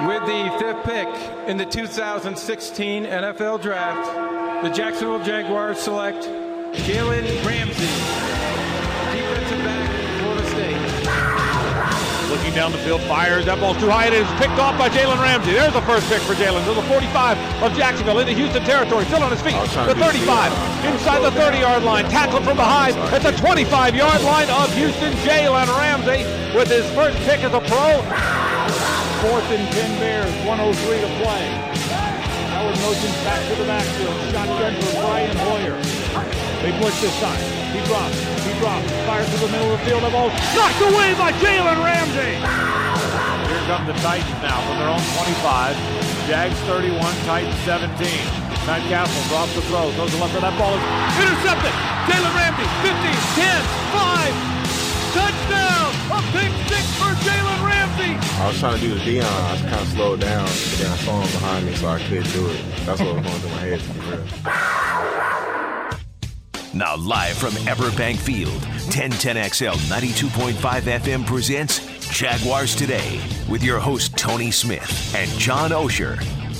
With the 5th pick in the 2016 NFL Draft, the Jacksonville Jaguars select Jalen Ramsey, defensive back, Florida State. Looking down the field, fires, that ball's too high, it is picked off by Jalen Ramsey. There's the first pick for Jalen to the 45 of Jacksonville into Houston territory, still on his feet. The 35, inside the 30-yard line, tackled from behind at the 25-yard line of Houston. Jalen Ramsey with his first pick as a pro. 4th and 10 Bears, 1:03 to play. Howard motions back to the backfield. Shotgun for Brian Hoyer. They push this time. He drops. Fires to the middle of the field. The ball knocked away by Jalen Ramsey. Here come the Titans now from their own 25. Jags 31, Titans 17. Matt Castle drops the throw. Throws the left, that ball is intercepted. Jalen Ramsey, 15, 10, 5. Touchdown! A pick six for Jalen Ramsey! I was trying to do the Dion. I was kind of slowed down, but then I saw him behind me, so I couldn't do it. That's what was going through my head, to be real. Now live from Everbank Field, 1010XL 92.5 FM presents Jaguars Today with your host Tony Smith and John Osher.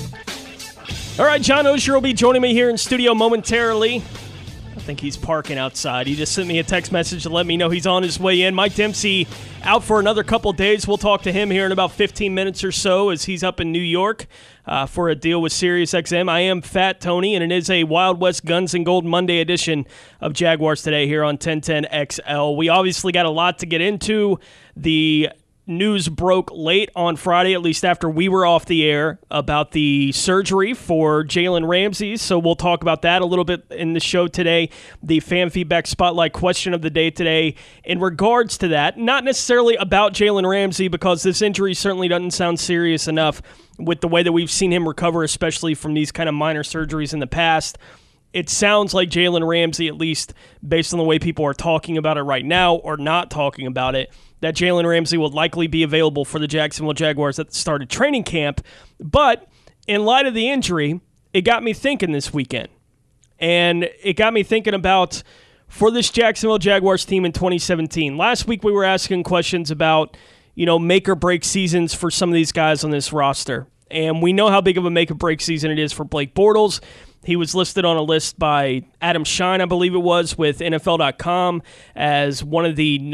All right, John Osher will be joining me here in studio momentarily. I think he's parking outside. He just sent me a text message to let me know he's on his way in. Mike Dempsey out for another couple days. We'll talk to him here in about 15 minutes or so as he's up in New York for a deal with SiriusXM. I am Fat Tony, and it is a Wild West Guns and Gold Monday edition of Jaguars Today here on 1010XL. We obviously got a lot to get into. The news broke late on Friday, at least after we were off the air, about the surgery for Jalen Ramsey. So we'll talk about that a little bit in the show today. The fan feedback spotlight question of the day today in regards to that, not necessarily about Jalen Ramsey, because this injury certainly doesn't sound serious enough with the way that we've seen him recover, especially from these kind of minor surgeries in the past. It sounds like Jalen Ramsey, at least based on the way people are talking about it right now or not talking about it, that Jalen Ramsey will likely be available for the Jacksonville Jaguars at the start of training camp. But in light of the injury, it got me thinking this weekend. And it got me thinking about, for this Jacksonville Jaguars team in 2017. Last week we were asking questions about, make or break seasons for some of these guys on this roster. And we know how big of a make or break season it is for Blake Bortles. He was listed on a list by Adam Shine, I believe it was, with NFL.com as one of the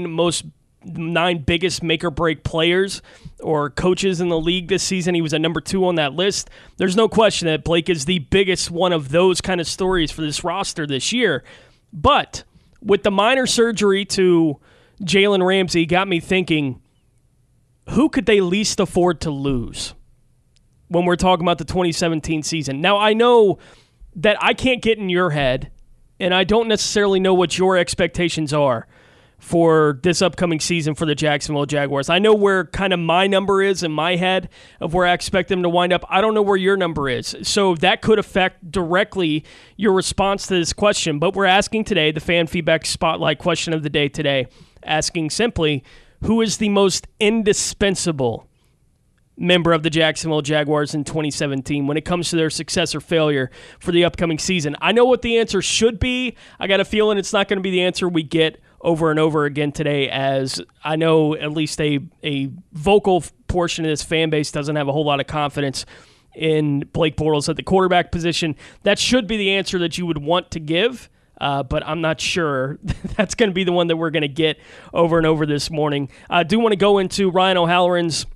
nine biggest make-or-break players or coaches in the league this season. He was at number 2 on that list. There's no question that Blake is the biggest one of those kind of stories for this roster this year. But with the minor surgery to Jalen Ramsey, got me thinking, who could they least afford to lose when we're talking about the 2017 season? Now, I know that I can't get in your head, and I don't necessarily know what your expectations are for this upcoming season for the Jacksonville Jaguars. I know where kind of my number is in my head of where I expect them to wind up. I don't know where your number is. So that could affect directly your response to this question. But we're asking today, the fan feedback spotlight question of the day today, asking simply, who is the most indispensable member of the Jacksonville Jaguars in 2017 when it comes to their success or failure for the upcoming season? I know what the answer should be. I got a feeling it's not going to be the answer we get over and over again today, as I know at least a vocal portion of this fan base doesn't have a whole lot of confidence in Blake Bortles at the quarterback position. That should be the answer that you would want to give, but I'm not sure that's going to be the one that we're going to get over and over this morning. I do want to go into Ryan O'Halloran's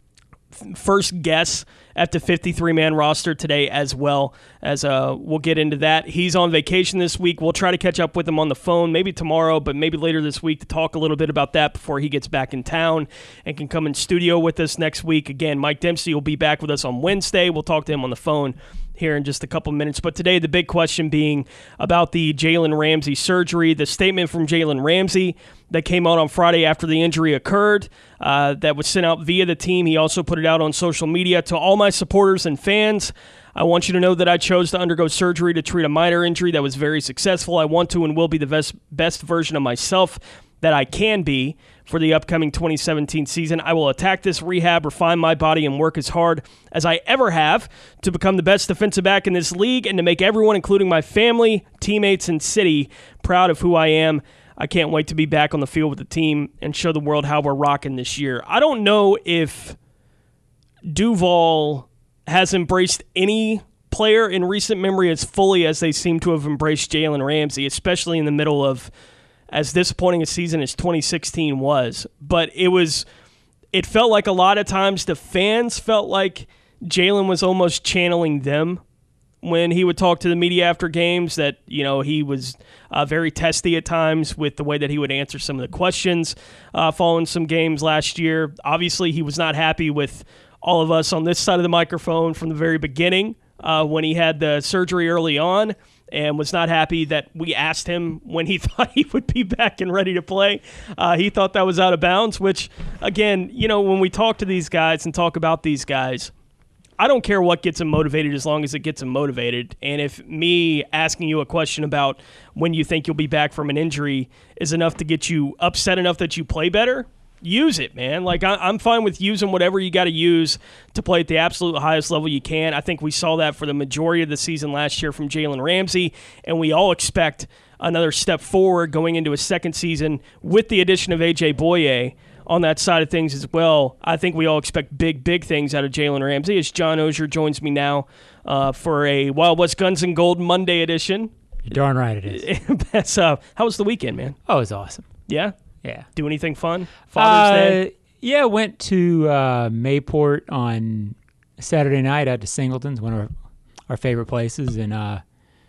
first guess at the 53-man roster today, as well as we'll get into that. He's on vacation this week. We'll try to catch up with him on the phone, maybe tomorrow, but maybe later this week, to talk a little bit about that before he gets back in town and can come in studio with us next week. Again, Mike Dempsey will be back with us on Wednesday. We'll talk to him on the phone here in just a couple minutes. But today, the big question being about the Jalen Ramsey surgery, the statement from Jalen Ramsey that came out on Friday after the injury occurred, that was sent out via the team. He also put it out on social media. To all my supporters and fans, I want you to know that I chose to undergo surgery to treat a minor injury that was very successful. I want to and will be the best version of myself that I can be for the upcoming 2017 season. I will attack this rehab, refine my body, and work as hard as I ever have to become the best defensive back in this league and to make everyone, including my family, teammates, and city, proud of who I am. I can't wait to be back on the field with the team and show the world how we're rocking this year. I don't know if Duval has embraced any player in recent memory as fully as they seem to have embraced Jalen Ramsey, especially in the middle of as disappointing a season as 2016 was. But it felt like a lot of times the fans felt like Jalen was almost channeling them when he would talk to the media after games, that, you know, he was very testy at times with the way that he would answer some of the questions following some games last year. Obviously, he was not happy with all of us on this side of the microphone from the very beginning when he had the surgery early on, and was not happy that we asked him when he thought he would be back and ready to play. He thought that was out of bounds, which, again, you know, when we talk to these guys and talk about these guys, I don't care what gets him motivated as long as it gets him motivated. And if me asking you a question about when you think you'll be back from an injury is enough to get you upset enough that you play better, use it, man. Like, I'm fine with using whatever you got to use to play at the absolute highest level you can. I think we saw that for the majority of the season last year from Jalen Ramsey, and we all expect another step forward going into a second season with the addition of A.J. Boye on that side of things as well. I think we all expect big, big things out of Jalen Ramsey, as John Oehser joins me now for a Wild West Guns and Gold Monday edition. You're darn right it is. How was the weekend, man? Oh, it was awesome. Yeah? Yeah. Do anything fun? Father's Day? Yeah, went to Mayport on Saturday night out to Singleton's, one of our favorite places, and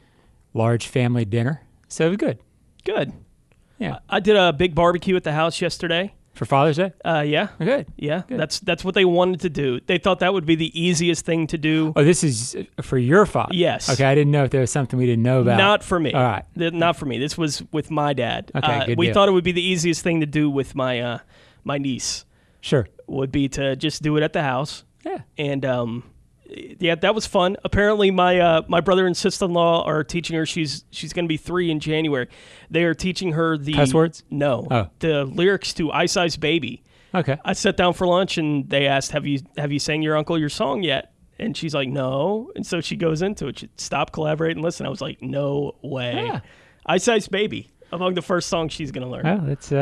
large family dinner. So it was good. Good. Yeah. I did a big barbecue at the house yesterday. For Father's Day? Yeah. Good. Yeah. Good. That's what they wanted to do. They thought that would be the easiest thing to do. Oh, this is for your father? Yes. Okay, I didn't know if there was something we didn't know about. Not for me. All right. Not for me. This was with my dad. Okay, good We deal. thought it would be the easiest thing to do with my my niece. Sure. Would be to just do it at the house. Yeah. And yeah, that was fun. Apparently, my brother and sister-in-law are teaching her. She's going to be 3 in January. They are teaching her the cuss words? No, the lyrics to Ice Ice Baby. Okay. I sat down for lunch and they asked, "Have you sang your uncle your song yet?" And she's like, "No." And so she goes into it. She stop, collaborate, and listen. I was like, "No way." Yeah. Ice Ice Baby, among the first songs she's going to learn. Well, it's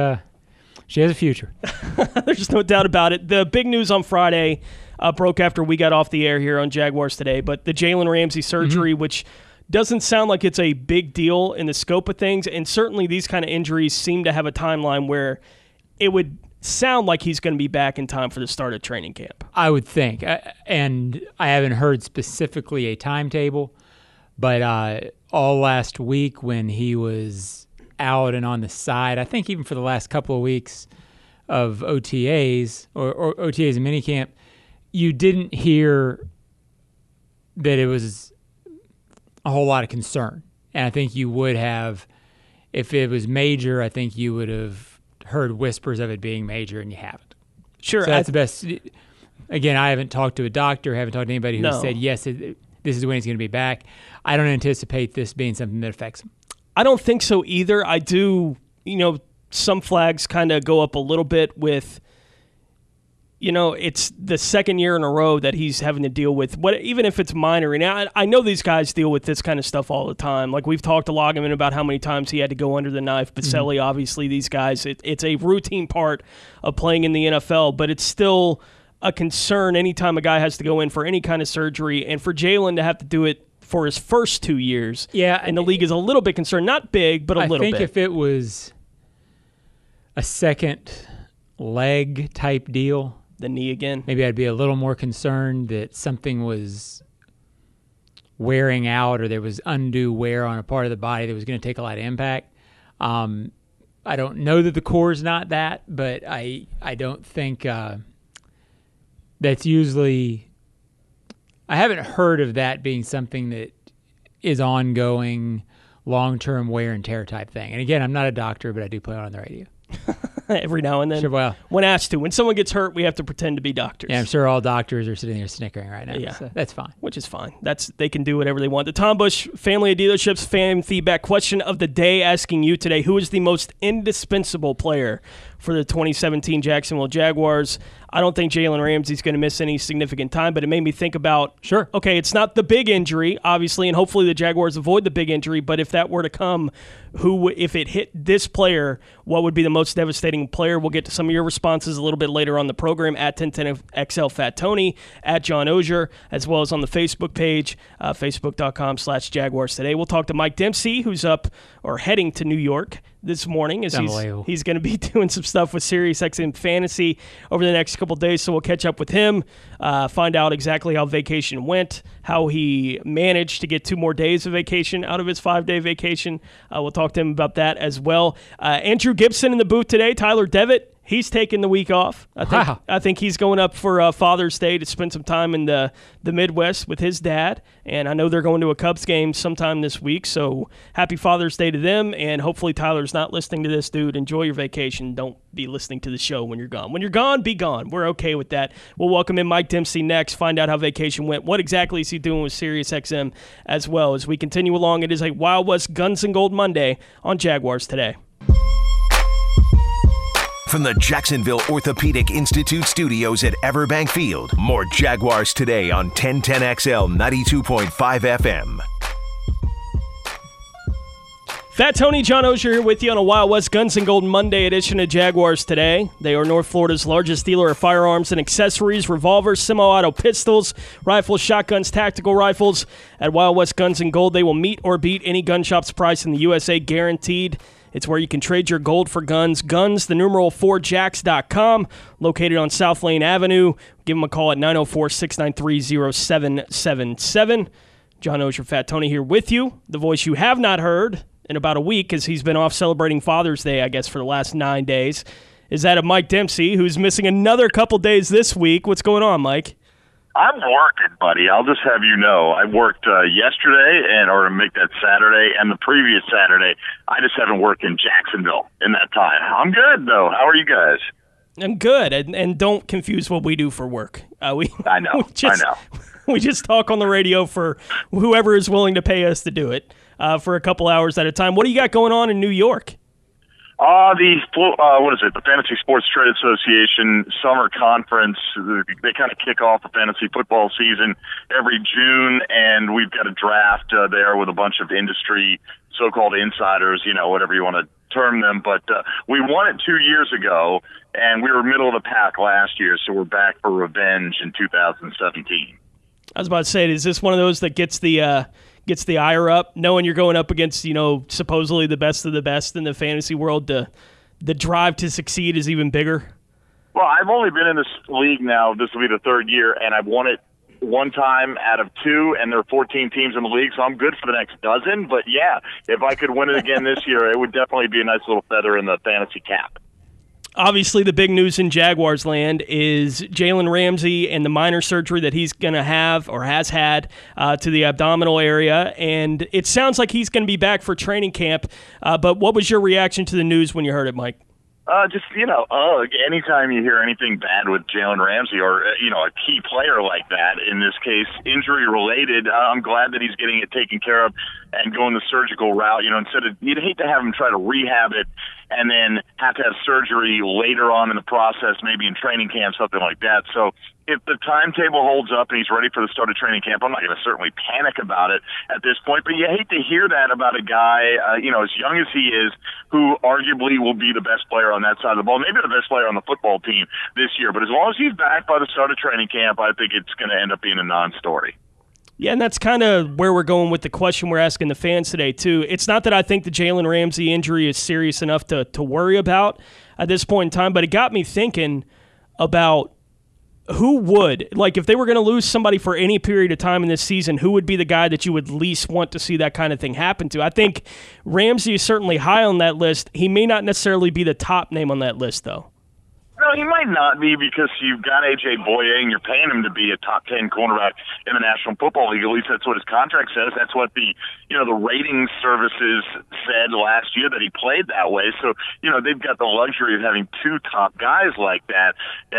she has a future. There's no doubt about it. The big news on Friday broke after we got off the air here on Jaguars Today, but the Jalen Ramsey surgery, which doesn't sound like it's a big deal in the scope of things, and certainly these kind of injuries seem to have a timeline where it would sound like he's going to be back in time for the start of training camp. I would think, and I haven't heard specifically a timetable, but all last week when he was out and on the side, I think even for the last couple of weeks of OTAs or OTAs and minicamp, you didn't hear that it was a whole lot of concern. And I think you would have, if it was major, I think you would have heard whispers of it being major, and you haven't. Sure. So that's the best. Again, I haven't talked to a doctor, haven't talked to anybody who said, yes, this is when he's going to be back. I don't anticipate this being something that affects him. I don't think so either. I do, some flags kind of go up a little bit with, it's the second year in a row that he's having to deal with even if it's minor. And I know these guys deal with this kind of stuff all the time. Like, we've talked to Loggeman about how many times he had to go under the knife. Baselli, obviously, these guys, it's a routine part of playing in the NFL, but it's still a concern anytime a guy has to go in for any kind of surgery. And for Jalen to have to do it for his first 2 years, and the league is a little bit concerned. Not big, but a little bit. I think if it was a second leg type deal, the knee again, maybe I'd be a little more concerned that something was wearing out or there was undue wear on a part of the body that was going to take a lot of impact. I don't know that the core is not that, but I don't think that's usually – I haven't heard of that being something that is ongoing, long-term wear and tear type thing. And again, I'm not a doctor, but I do play on the radio. Every now and then. Sure, well, when asked to. When someone gets hurt, we have to pretend to be doctors. Yeah, I'm sure all doctors are sitting there snickering right now. Yeah. So that's fine. Which is fine. They can do whatever they want. The Tom Bush Family of Dealerships fan feedback question of the day, asking you today, who is the most indispensable player for the 2017 Jacksonville Jaguars. I don't think Jalen Ramsey's going to miss any significant time, but it made me think about, okay, it's not the big injury, obviously, and hopefully the Jaguars avoid the big injury, but if that were to come, if it hit this player, what would be the most devastating player? We'll get to some of your responses a little bit later on the program, at 1010XL Fat Tony, at John Ogier, as well as on the Facebook page, facebook.com/Jaguars Today. We'll talk to Mike Dempsey, who's up or heading to New York this morning, as he's going to be doing some stuff with SiriusXM Fantasy over the next couple days, so we'll catch up with him, find out exactly how vacation went, how he managed to get 2 more days of vacation out of his 5-day vacation. We'll talk to him about that as well. Andrew Gibson in the booth today, Tyler Devitt. He's taking the week off. I think he's going up for Father's Day to spend some time in the Midwest with his dad. And I know they're going to a Cubs game sometime this week. So happy Father's Day to them. And hopefully Tyler's not listening to this, dude. Enjoy your vacation. Don't be listening to the show when you're gone. When you're gone, be gone. We're okay with that. We'll welcome in Mike Dempsey next, find out how vacation went. What exactly is he doing with SiriusXM as well as we continue along. It is a Wild West Guns and Gold Monday on Jaguars Today. From the Jacksonville Orthopedic Institute studios at Everbank Field, more Jaguars Today on 1010XL 92.5 FM. Fat Tony, John Ogier here with you on a Wild West Guns and Gold Monday edition of Jaguars Today. They are North Florida's largest dealer of firearms and accessories, revolvers, semi-auto pistols, rifles, shotguns, tactical rifles. At Wild West Guns and Gold, they will meet or beat any gun shop's price in the USA, guaranteed. It's where you can trade your gold for guns. Guns, the numeral 4jacks.com, located on South Lane Avenue. Give them a call at 904-693-0777. John Ogier, Fat Tony here with you. The voice you have not heard in about a week, as he's been off celebrating Father's Day, I guess, for the last 9 days, is that of Mike Dempsey, who's missing another couple days this week. What's going on, Mike? I'm working, buddy. I'll just have you know. I worked yesterday, or to make that Saturday, and the previous Saturday. I just haven't worked in Jacksonville in that time. I'm good, though. How are you guys? I'm good, and don't confuse what we do for work. I know. We just talk on the radio for whoever is willing to pay us to do it for a couple hours at a time. What do you got going on in New York? The Fantasy Sports Trade Association Summer Conference. They kind of kick off the fantasy football season every June, and we've got a draft there with a bunch of industry so-called insiders, whatever you want to term them. But we won it 2 years ago, and we were middle of the pack last year, so we're back for revenge in 2017. I was about to say, is this one of those that gets the ire up, knowing you're going up against, supposedly the best of the best in the fantasy world? The drive to succeed is even bigger? Well, I've only been in this league now. This will be the 3rd year, and I've won it one time out of 2, and there are 14 teams in the league, so I'm good for the next dozen. But, yeah, if I could win it again this year, it would definitely be a nice little feather in the fantasy cap. Obviously, the big news in Jaguars land is Jalen Ramsey and the minor surgery that he's going to have or has had to the abdominal area. And it sounds like he's going to be back for training camp. But what was your reaction to the news when you heard it, Mike? Anytime you hear anything bad with Jalen Ramsey or, a key player like that, in this case, injury-related, I'm glad that he's getting it taken care of and going the surgical route. Instead of, you'd hate to have him try to rehab it and then have to have surgery later on in the process, maybe in training camp, something like that. So if the timetable holds up and he's ready for the start of training camp, I'm not going to certainly panic about it at this point. But you hate to hear that about a guy, as young as he is, who arguably will be the best player on that side of the ball, maybe the best player on the football team this year. But as long as he's back by the start of training camp, I think it's going to end up being a non-story. Yeah, and that's kind of where we're going with the question we're asking the fans today, too. It's not that I think the Jalen Ramsey injury is serious enough to worry about at this point in time, but it got me thinking about who would, if they were going to lose somebody for any period of time in this season, who would be the guy that you would least want to see that kind of thing happen to? I think Ramsey is certainly high on that list. He may not necessarily be the top name on that list, though. No, he might not be because you've got A.J. Boye and you're paying him to be a top 10 cornerback in the National Football League. At least that's what his contract says. That's what the ratings services said last year, that he played that way. So, they've got the luxury of having two top guys like that,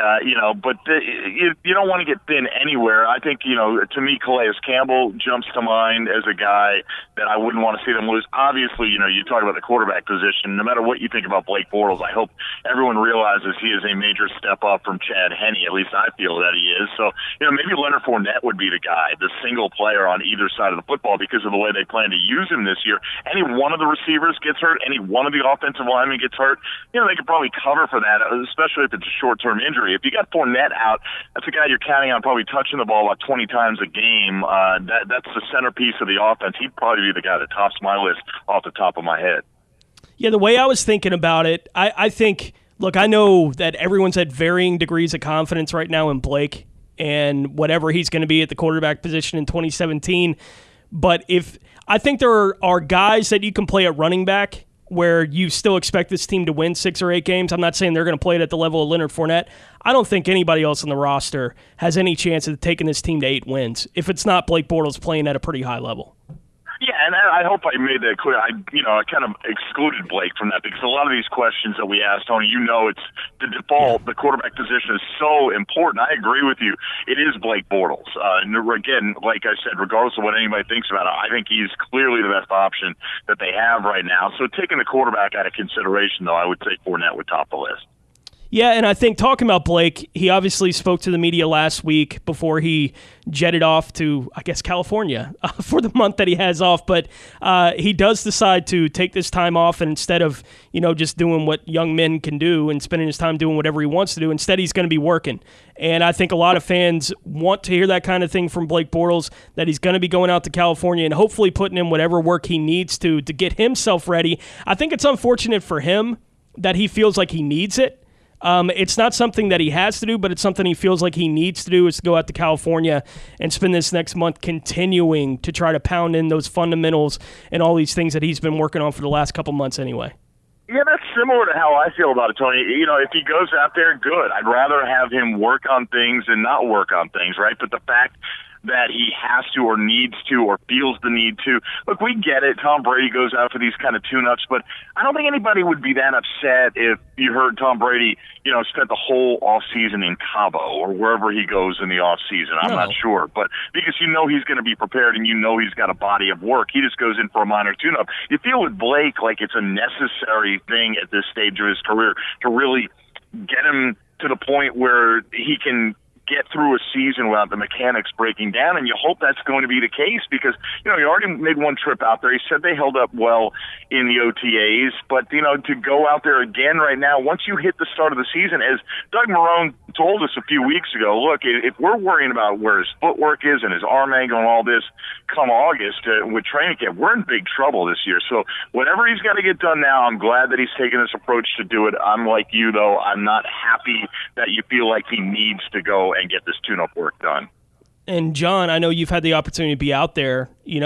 but you don't want to get thin anywhere. I think, to me, Calais Campbell jumps to mind as a guy that I wouldn't want to see them lose. Obviously, you talk about the quarterback position. No matter what you think about Blake Bortles, I hope everyone realizes he is a major step up from Chad Henne. At least I feel that he is. So, maybe Leonard Fournette would be the guy, the single player on either side of the football, because of the way they plan to use him this year. Any one of the receivers gets hurt, any one of the offensive linemen gets hurt, they could probably cover for that, especially if it's a short-term injury. If you got Fournette out, that's a guy you're counting on probably touching the ball about 20 times a game. That's the centerpiece of the offense. He'd probably be the guy that tops my list off the top of my head. Yeah, the way I was thinking about it, I think, look, I know that everyone's at varying degrees of confidence right now in Blake and whatever he's going to be at the quarterback position in 2017. But I think there are guys that you can play at running back where you still expect this team to win 6 or 8 games. I'm not saying they're going to play it at the level of Leonard Fournette. I don't think anybody else on the roster has any chance of taking this team to 8 wins if it's not Blake Bortles playing at a pretty high level. Yeah, and I hope I made that clear. I kind of excluded Blake from that because a lot of these questions that we asked, Tony, it's the default. The quarterback position is so important. I agree with you. It is Blake Bortles. And again, like I said, regardless of what anybody thinks about it, I think he's clearly the best option that they have right now. So taking the quarterback out of consideration, though, I would say Fournette would top the list. Yeah, and I think talking about Blake, he obviously spoke to the media last week before he jetted off to, I guess, California for the month that he has off. But he does decide to take this time off, and instead of, just doing what young men can do and spending his time doing whatever he wants to do, instead he's going to be working. And I think a lot of fans want to hear that kind of thing from Blake Bortles, that he's going to be going out to California and hopefully putting in whatever work he needs to get himself ready. I think it's unfortunate for him that he feels like he needs it. It's not something that he has to do, but it's something he feels like he needs to do, is to go out to California and spend this next month continuing to try to pound in those fundamentals and all these things that he's been working on for the last couple months anyway. Yeah, that's similar to how I feel about it, Tony. If he goes out there, good. I'd rather have him work on things than not work on things, right? But the fact that he has to or needs to or feels the need to. Look, we get it. Tom Brady goes out for these kind of tune-ups, but I don't think anybody would be that upset if you heard Tom Brady, spent the whole offseason in Cabo or wherever he goes in the offseason. I'm not sure, but because he's going to be prepared and he's got a body of work. He just goes in for a minor tune-up. You feel with Blake like it's a necessary thing at this stage of his career to really get him to the point where he can get through a season without the mechanics breaking down, and you hope that's going to be the case because, he already made one trip out there. He said they held up well in the OTAs, but, to go out there again right now, once you hit the start of the season, as Doug Marrone told us a few weeks ago, look, if we're worrying about where his footwork is and his arm angle and all this come August with training camp, we're in big trouble this year. So whatever he's got to get done now, I'm glad that he's taken this approach to do it. I'm like you, though. I'm not happy that you feel like he needs to go and get this tune-up work done. And John, I know you've had the opportunity to be out there,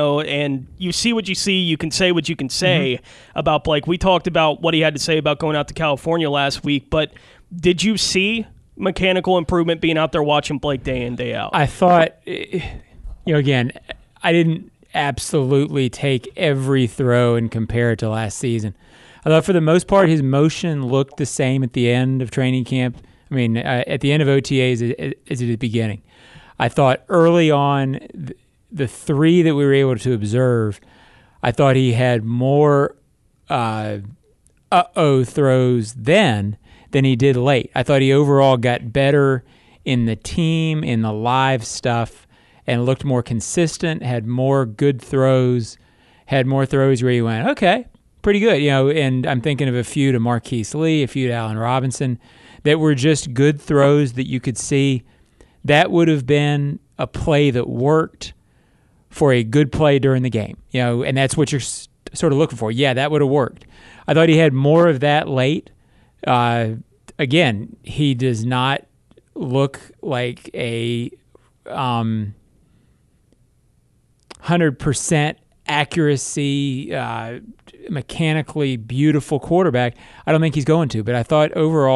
and you see what you see. You can say what you can say about Blake. We talked about what he had to say about going out to California last week, but did you see mechanical improvement being out there watching Blake day in, day out? I thought, again, I didn't absolutely take every throw and compare it to last season. I thought for the most part his motion looked the same at the end of training camp. I mean, at the end of OTAs as at the beginning. I thought early on, the 3 that we were able to observe, I thought he had more throws then than he did late. I thought he overall got better in the team, in the live stuff, and looked more consistent, had more good throws, had more throws where he went, okay, pretty good. And I'm thinking of a few to Marquise Lee, a few to Allen Robinson, that were just good throws that you could see. That would have been a play that worked for a good play during the game, and that's what you're sort of looking for. Yeah, that would have worked. I thought he had more of that late. Again, he does not look like a 100% accuracy, mechanically beautiful quarterback. I don't think he's going to, but I thought overall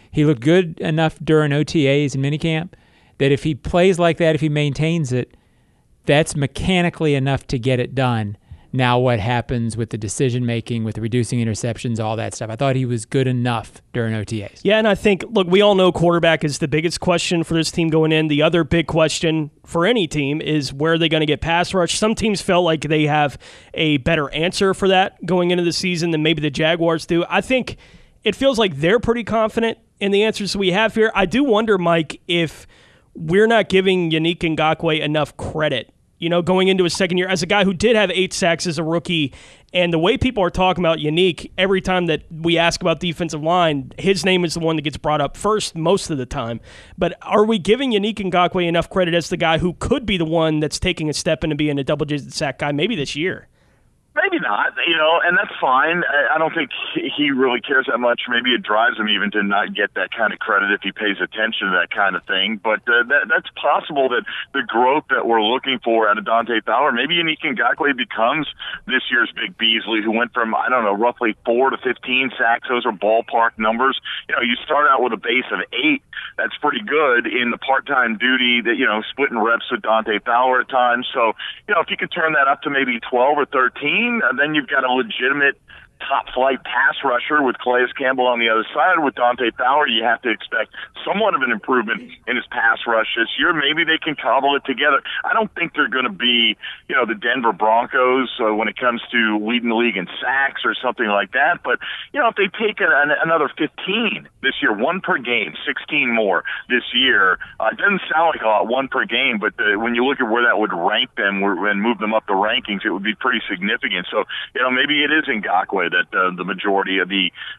he looked good enough during OTAs and minicamp that if he plays like that, if he maintains it, that's mechanically enough to get it done. Now what happens with the decision-making, with reducing interceptions, all that stuff. I thought he was good enough during OTAs. Yeah, and I think, look, we all know quarterback is the biggest question for this team going in. The other big question for any team is where are they going to get pass rush? Some teams felt like they have a better answer for that going into the season than maybe the Jaguars do. I think it feels like they're pretty confident in the answers we have here. I do wonder, Mike, if we're not giving Yannick Ngakoue enough credit, going into his second year as a guy who did have 8 sacks as a rookie. And the way people are talking about Yannick, every time that we ask about defensive line, his name is the one that gets brought up first most of the time. But are we giving Yannick Ngakoue enough credit as the guy who could be the one that's taking a step into being a double-digit sack guy maybe this year? Maybe not, and that's fine. I don't think he really cares that much. Maybe it drives him even to not get that kind of credit if he pays attention to that kind of thing. But that's possible that the growth that we're looking for out of Dante Fowler, maybe Yannick Ngakoue becomes this year's Big Beasley, who went from, roughly 4 to 15 sacks. Those are ballpark numbers. You start out with a base of 8. That's pretty good in the part-time duty that, splitting reps with Dante Fowler at times. So, if you could turn that up to maybe 12 or 13, then you've got a legitimate top-flight pass rusher with Calais Campbell on the other side. With Dante Fowler, you have to expect somewhat of an improvement in his pass rush this year. Maybe they can cobble it together. I don't think they're going to be, the Denver Broncos when it comes to leading the league in sacks or something like that. But, if they take another 15 this year, 1 per game, 16 more this year, it doesn't sound like a lot, 1 per game, but when you look at where that would rank them and move them up the rankings, it would be pretty significant. So, maybe it is Ngakoue that the majority of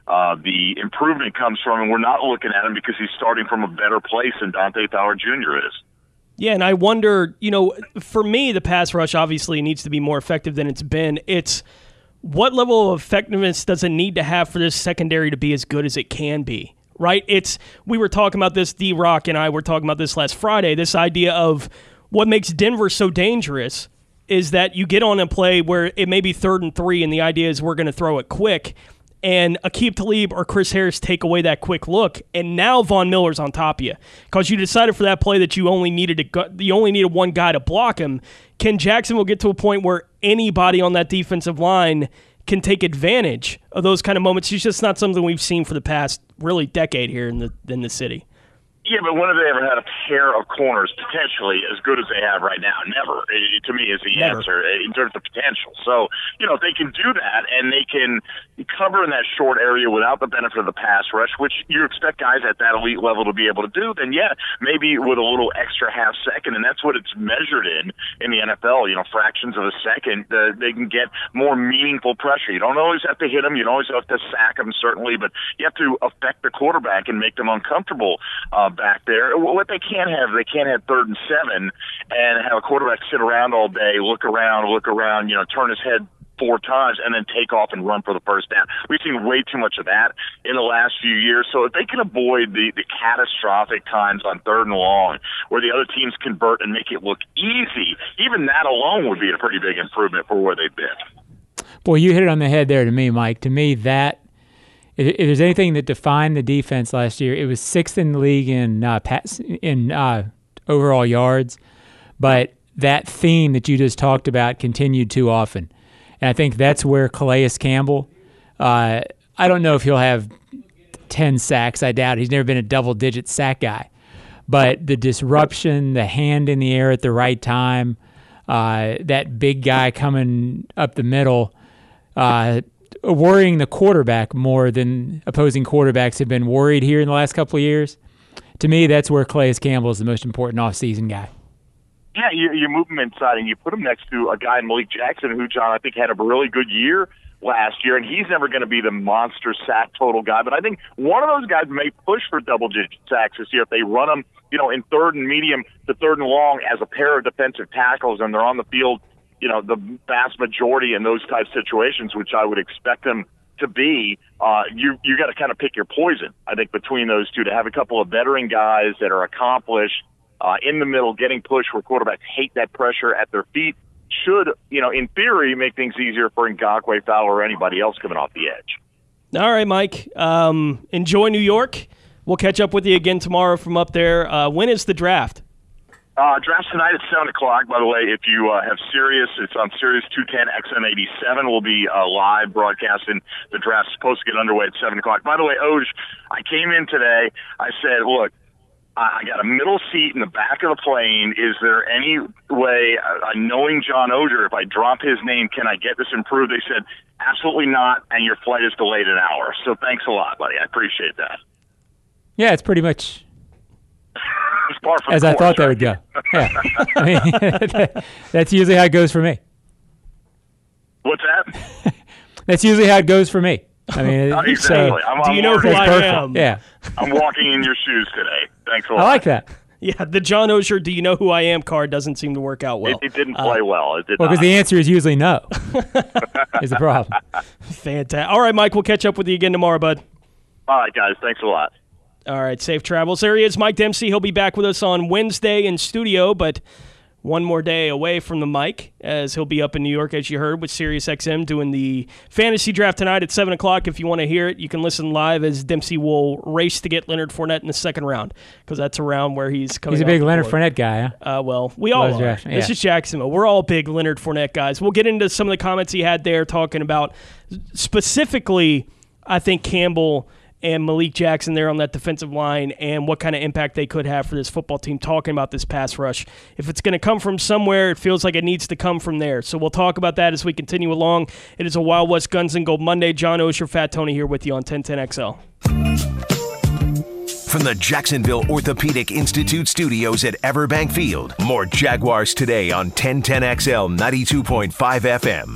the improvement comes from, and we're not looking at him because he's starting from a better place than Dante Fowler Jr. is. Yeah, and I wonder, for me, the pass rush obviously needs to be more effective than it's been. It's what level of effectiveness does it need to have for this secondary to be as good as it can be, right? We were talking about this, D-Rock and I were talking about this last Friday, this idea of what makes Denver so dangerous is that you get on a play where it may be 3rd and 3, and the idea is we're going to throw it quick, and Aqib Talib or Chris Harris take away that quick look, and now Von Miller's on top of you because you decided for that play that you only needed one guy to block him. Can Jacksonville get to a point where anybody on that defensive line can take advantage of those kind of moments? It's just not something we've seen for the past really decade here in the city. Yeah, but when have they ever had a pair of corners potentially as good as they have right now? Never, to me, is the answer in terms of potential. So, if they can do that and they can cover in that short area without the benefit of the pass rush, which you expect guys at that elite level to be able to do, then yeah, maybe with a little extra half second, and that's what it's measured in the NFL, fractions of a second, they can get more meaningful pressure. You don't always have to hit them, you don't always have to sack them, certainly, but you have to affect the quarterback and make them uncomfortable back there. What they can't have 3rd and 7 and have a quarterback sit around all day, look around, turn his head 4 times and then take off and run for the first down. We've seen way too much of that in the last few years. So if they can avoid the catastrophic times on 3rd and long where the other teams convert and make it look easy, even that alone would be a pretty big improvement for where they've been. Boy, you hit it on the head there to me, Mike. To me, that if there's anything that defined the defense last year, it was 6th in the league in overall yards. But that theme that you just talked about continued too often. And I think that's where Calais Campbell, I don't know if he'll have 10 sacks. I doubt it. He's never been a double-digit sack guy. But the disruption, the hand in the air at the right time, that big guy coming up the middle, worrying the quarterback more than opposing quarterbacks have been worried here in the last couple of years. To me, that's where Calais Campbell is the most important offseason guy. Yeah, you move him inside and you put him next to a guy, Malik Jackson, who, John, I think had a really good year last year, and he's never going to be the monster sack total guy. But I think one of those guys may push for double-digit sacks this year if they run him, in 3rd and medium to 3rd and long as a pair of defensive tackles, and they're on the field, the vast majority in those type situations, which I would expect them to be. You got to kind of pick your poison, I think, between those two, to have a couple of veteran guys that are accomplished in the middle, getting pushed where quarterbacks hate that pressure at their feet, should, in theory, make things easier for Ngakoue, Fowler, or anybody else coming off the edge. All right, Mike. Enjoy New York. We'll catch up with you again tomorrow from up there. When is the draft? Draft's tonight at 7 o'clock, by the way. If you have Sirius, it's on Sirius 210 XM87. We'll be live broadcasting. The draft's supposed to get underway at 7 o'clock. By the way, Oj, I came in today. I said, look, I got a middle seat in the back of the plane. Is there any way, knowing John Oehser, if I drop his name, can I get this improved? They said, absolutely not, and your flight is delayed an hour. So thanks a lot, buddy. I appreciate that. Yeah, it's pretty much as I thought that would go. Yeah. I mean, that's usually how it goes for me. What's that? That's usually how it goes for me. I mean, exactly. Do you know who I am? Yeah. I'm walking in your shoes today. Thanks a lot. I like that. Yeah, the John Oehser, do you know who I am card doesn't seem to work out well. It didn't play well. It did because the answer is usually no. Is the problem. Fantastic. All right, Mike, we'll catch up with you again tomorrow, bud. All right, guys. Thanks a lot. All right, safe travels. There he is, Mike Dempsey. He'll be back with us on Wednesday in studio, but one more day away from the mic, as he'll be up in New York, as you heard, with SiriusXM doing the fantasy draft tonight at 7 o'clock. If you want to hear it, you can listen live as Dempsey will race to get Leonard Fournette in the second round, because that's a round where he's coming. He's a big Leonard Fournette guy, huh? Well, we all are. This is Jacksonville. We're all big Leonard Fournette guys. We'll get into some of the comments he had there, talking about specifically, I think, Campbell and Malik Jackson there on that defensive line and what kind of impact they could have for this football team, talking about this pass rush. If it's going to come from somewhere, it feels like it needs to come from there. So we'll talk about that as we continue along. It is a Wild West Guns and Gold Monday. John Oehser, Fat Tony here with you on 1010XL. From the Jacksonville Orthopedic Institute studios at Everbank Field, more Jaguars today on 1010XL 92.5 FM.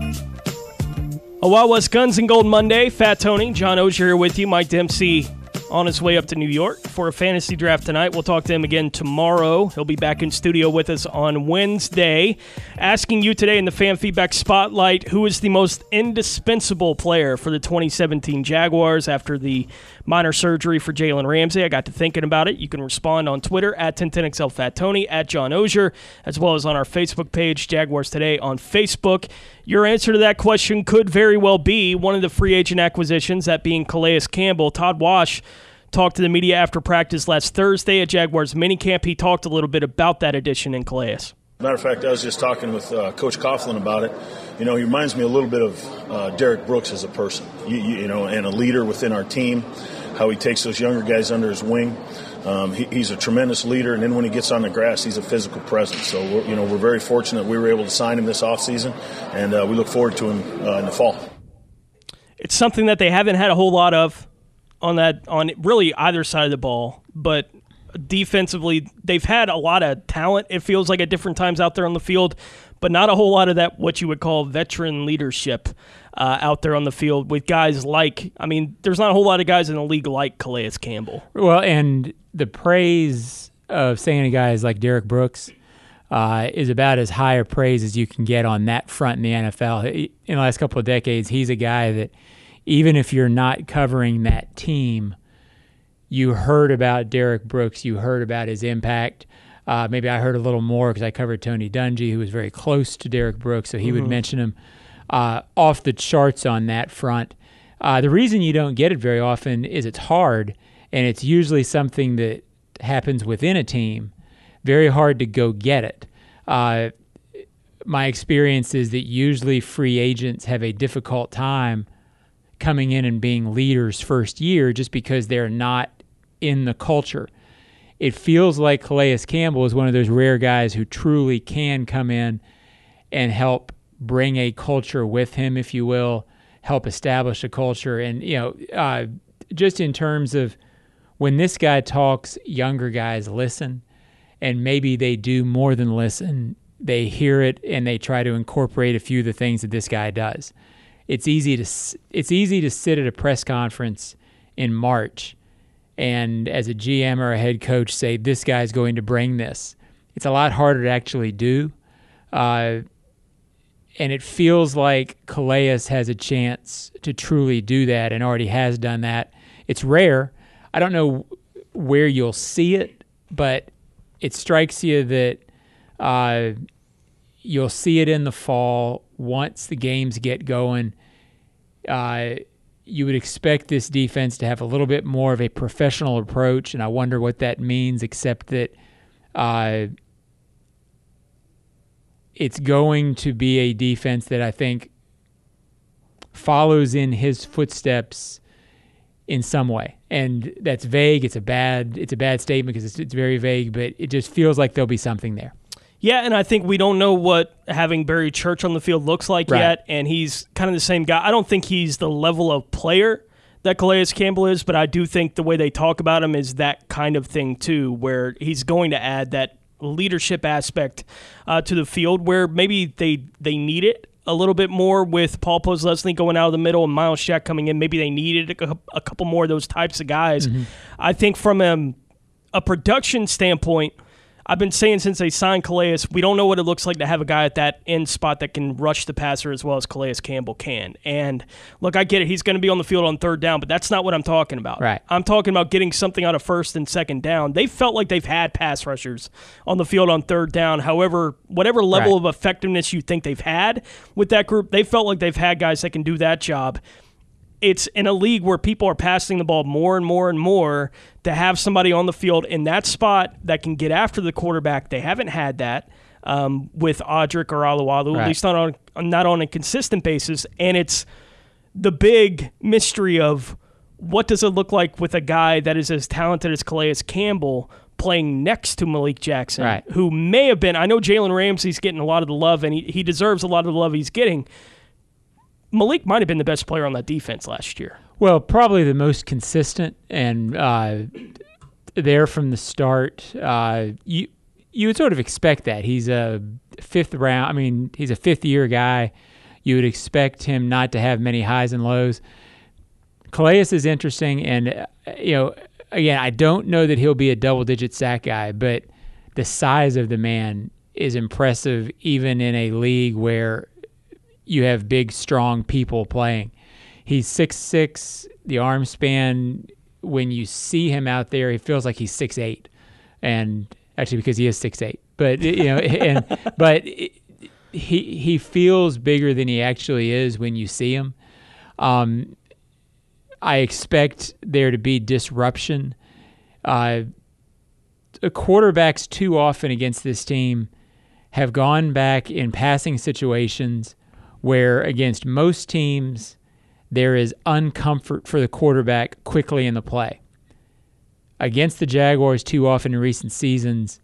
A Wild West Guns and Gold Monday. Fat Tony, John Oehser here with you. Mike Dempsey on his way up to New York for a fantasy draft tonight. We'll talk to him again tomorrow. He'll be back in studio with us on Wednesday. Asking you today in the Fan Feedback Spotlight, who is the most indispensable player for the 2017 Jaguars after the minor surgery for Jalen Ramsey? I got to thinking about it. You can respond on Twitter at 1010XL Fat Tony, at John Oehser, as well as on our Facebook page, Jaguars Today on Facebook. Your answer to that question could very well be one of the free agent acquisitions, that being Calais Campbell. Todd Wash talked to the media after practice last Thursday at Jaguars minicamp. He talked a little bit about that addition in Calais. Matter of fact, I was just talking with Coach Coughlin about it. You know, he reminds me a little bit of Derek Brooks as a person, you know, and a leader within our team, how he takes those younger guys under his wing. He's a tremendous leader, and then when he gets on the grass, he's a physical presence. So, we're very fortunate we were able to sign him this offseason, and we look forward to him in the fall. It's something that they haven't had a whole lot of on really either side of the ball, but defensively, they've had a lot of talent, it feels like, at different times out there on the field, but not a whole lot of that, what you would call veteran leadership out there on the field with guys like, I mean, there's not a whole lot of guys in the league like Calais Campbell. Well, and the praise of saying a guy like Derek Brooks is about as high a praise as you can get on that front in the NFL. In the last couple of decades, he's a guy that even if you're not covering that team, you heard about Derek Brooks, you heard about his impact. Maybe I heard a little more because I covered Tony Dungy, who was very close to Derek Brooks, so he would mention him off the charts on that front. The reason you don't get it very often is it's hard, and it's usually something that happens within a team. Very hard to go get it. My experience is that usually free agents have a difficult time coming in and being leaders first year just because they're not in the culture. It feels like Calais Campbell is one of those rare guys who truly can come in and help bring a culture with him, if you will, help establish a culture. And, just in terms of when this guy talks, younger guys listen, and maybe they do more than listen. They hear it and they try to incorporate a few of the things that this guy does. It's easy to sit at a press conference in March and as a GM or a head coach say, this guy's going to bring this. It's a lot harder to actually do. And it feels like Calais has a chance to truly do that and already has done that. It's rare. I don't know where you'll see it, but it strikes you that you'll see it in the fall once the games get going. you would expect this defense to have a little bit more of a professional approach, and I wonder what that means, except that it's going to be a defense that I think follows in his footsteps in some way. And that's vague. It's a bad statement because it's very vague, but it just feels like there'll be something there. Yeah, and I think we don't know what having Barry Church on the field looks like yet, and he's kind of the same guy. I don't think he's the level of player that Calais Campbell is, but I do think the way they talk about him is that kind of thing too, where he's going to add that leadership aspect to the field where maybe they need it a little bit more with Paul Postlesny going out of the middle and Miles Shack coming in. Maybe they needed a couple more of those types of guys. Mm-hmm. I think from a production standpoint, I've been saying since they signed Calais, we don't know what it looks like to have a guy at that end spot that can rush the passer as well as Calais Campbell can. And look, I get it. He's going to be on the field on third down, but that's not what I'm talking about. Right. I'm talking about getting something out of first and second down. They felt like they've had pass rushers on the field on third down. However, whatever level of effectiveness you think they've had with that group, they felt like they've had guys that can do that job. It's in a league where people are passing the ball more and more and more. To have somebody on the field in that spot that can get after the quarterback, they haven't had that with Audric or Alualu, at least not on a consistent basis. And it's the big mystery of what does it look like with a guy that is as talented as Calais Campbell playing next to Malik Jackson, who may have been – I know Jalen Ramsey's getting a lot of the love, and he deserves a lot of the love he's getting. Malik might have been the best player on that defense last year. Well, probably the most consistent and there from the start. You would sort of expect that. He's a he's a fifth-year guy. You would expect him not to have many highs and lows. Calais is interesting, and again, I don't know that he'll be a double-digit sack guy, but the size of the man is impressive even in a league where you have big, strong people playing. He's 6'6", the arm span, when you see him out there, he feels like he's 6'8", and actually because he is 6'8". But he feels bigger than he actually is when you see him. I expect there to be disruption. Quarterbacks too often against this team have gone back in passing situations where against most teams there is uncomfort for the quarterback quickly in the play. Against the Jaguars too often in recent seasons,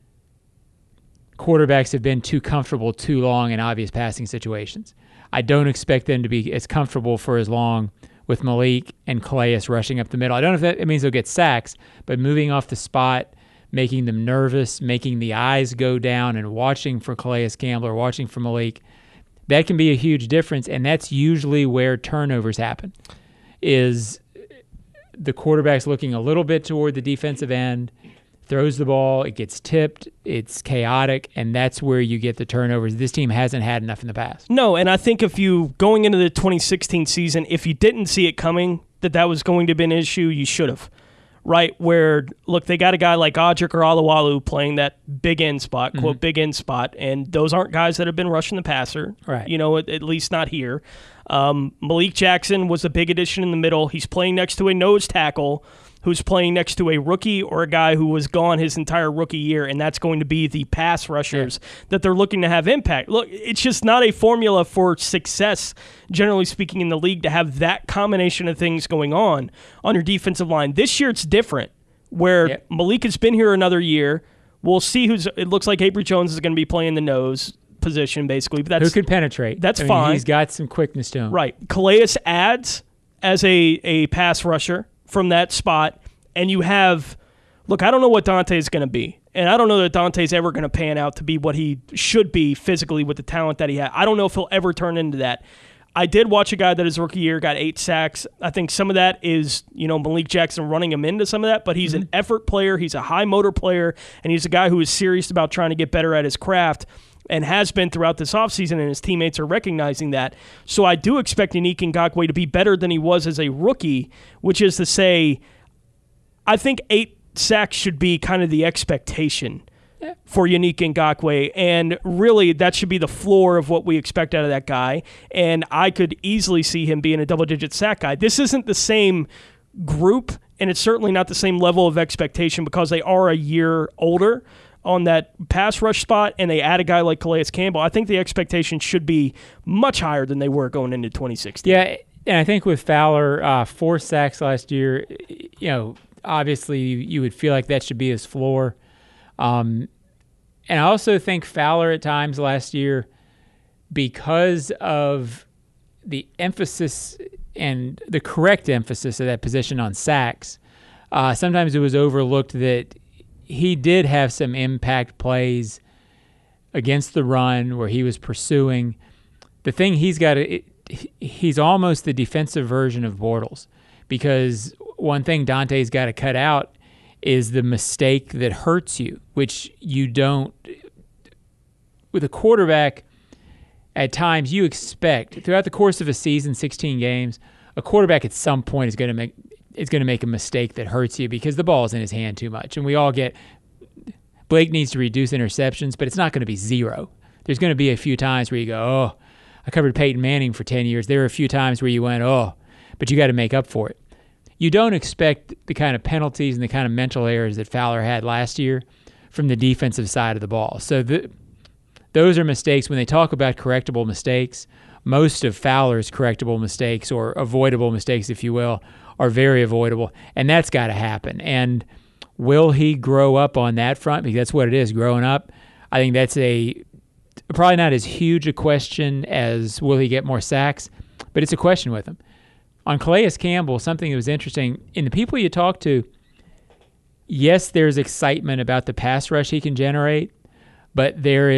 quarterbacks have been too comfortable too long in obvious passing situations. I don't expect them to be as comfortable for as long with Malik and Calais rushing up the middle. I don't know if that means they'll get sacks, but moving off the spot, making them nervous, making the eyes go down and watching for Calais Campbell or watching for Malik, that can be a huge difference, and that's usually where turnovers happen, is the quarterback's looking a little bit toward the defensive end, throws the ball, it gets tipped, it's chaotic, and that's where you get the turnovers. This team hasn't had enough in the past. No, and I think if you, going into the 2016 season, if you didn't see it coming, that was going to be an issue, you should have. Right, where, look, they got a guy like Audric or Alualu playing that big end spot, quote, big end spot, and those aren't guys that have been rushing the passer, at least not here. Malik Jackson was a big addition in the middle. He's playing next to a nose tackle who's playing next to a rookie or a guy who was gone his entire rookie year, and that's going to be the pass rushers that they're looking to have impact. Look, it's just not a formula for success, generally speaking, in the league to have that combination of things going on your defensive line. This year it's different, where Malik has been here another year. We'll see it looks like Avery Jones is going to be playing the nose position, basically. But who can penetrate. That's fine. He's got some quickness to him. Right. Calais adds as a pass rusher from that spot, and you have, look, I don't know what Dante's going to be, and I don't know that Dante's ever going to pan out to be what he should be physically with the talent that he had. I don't know if he'll ever turn into that. I did watch a guy that his rookie year got 8 sacks. I think some of that is, Malik Jackson running him into some of that, but he's an effort player, he's a high motor player, and he's a guy who is serious about trying to get better at his craft and has been throughout this offseason, and his teammates are recognizing that. So I do expect Yannick Ngakoue to be better than he was as a rookie, which is to say, I think 8 sacks should be kind of the expectation for Yannick Ngakoue, and really that should be the floor of what we expect out of that guy, and I could easily see him being a double-digit sack guy. This isn't the same group, and it's certainly not the same level of expectation because they are a year older on that pass rush spot, and they add a guy like Calais Campbell. I think the expectation should be much higher than they were going into 2016. Yeah, and I think with Fowler, 4 sacks last year, obviously you would feel like that should be his floor. And I also think Fowler at times last year, because of the emphasis and the correct emphasis of that position on sacks, sometimes it was overlooked that he did have some impact plays against the run where he was pursuing. The thing he's almost the defensive version of Bortles, because one thing Dante's got to cut out is the mistake that hurts you, which you don't. With a quarterback, at times you expect throughout the course of a season, 16 games, a quarterback at some point is going to make a mistake that hurts you because the ball is in his hand too much. And we all get Blake needs to reduce interceptions, but it's not going to be 0. There's going to be a few times where you go, oh, I covered Peyton Manning for 10 years. There were a few times where you went, oh, but you got to make up for it. You don't expect the kind of penalties and the kind of mental errors that Fowler had last year from the defensive side of the ball. So those are mistakes. When they talk about correctable mistakes, most of Fowler's correctable mistakes, or avoidable mistakes, if you will, are very avoidable, and that's got to happen. And will he grow up on that front? Because that's what it is, growing up. I think that's probably not as huge a question as will he get more sacks, but it's a question with him. On Calais Campbell, something that was interesting, in the people you talk to, yes, there's excitement about the pass rush he can generate, but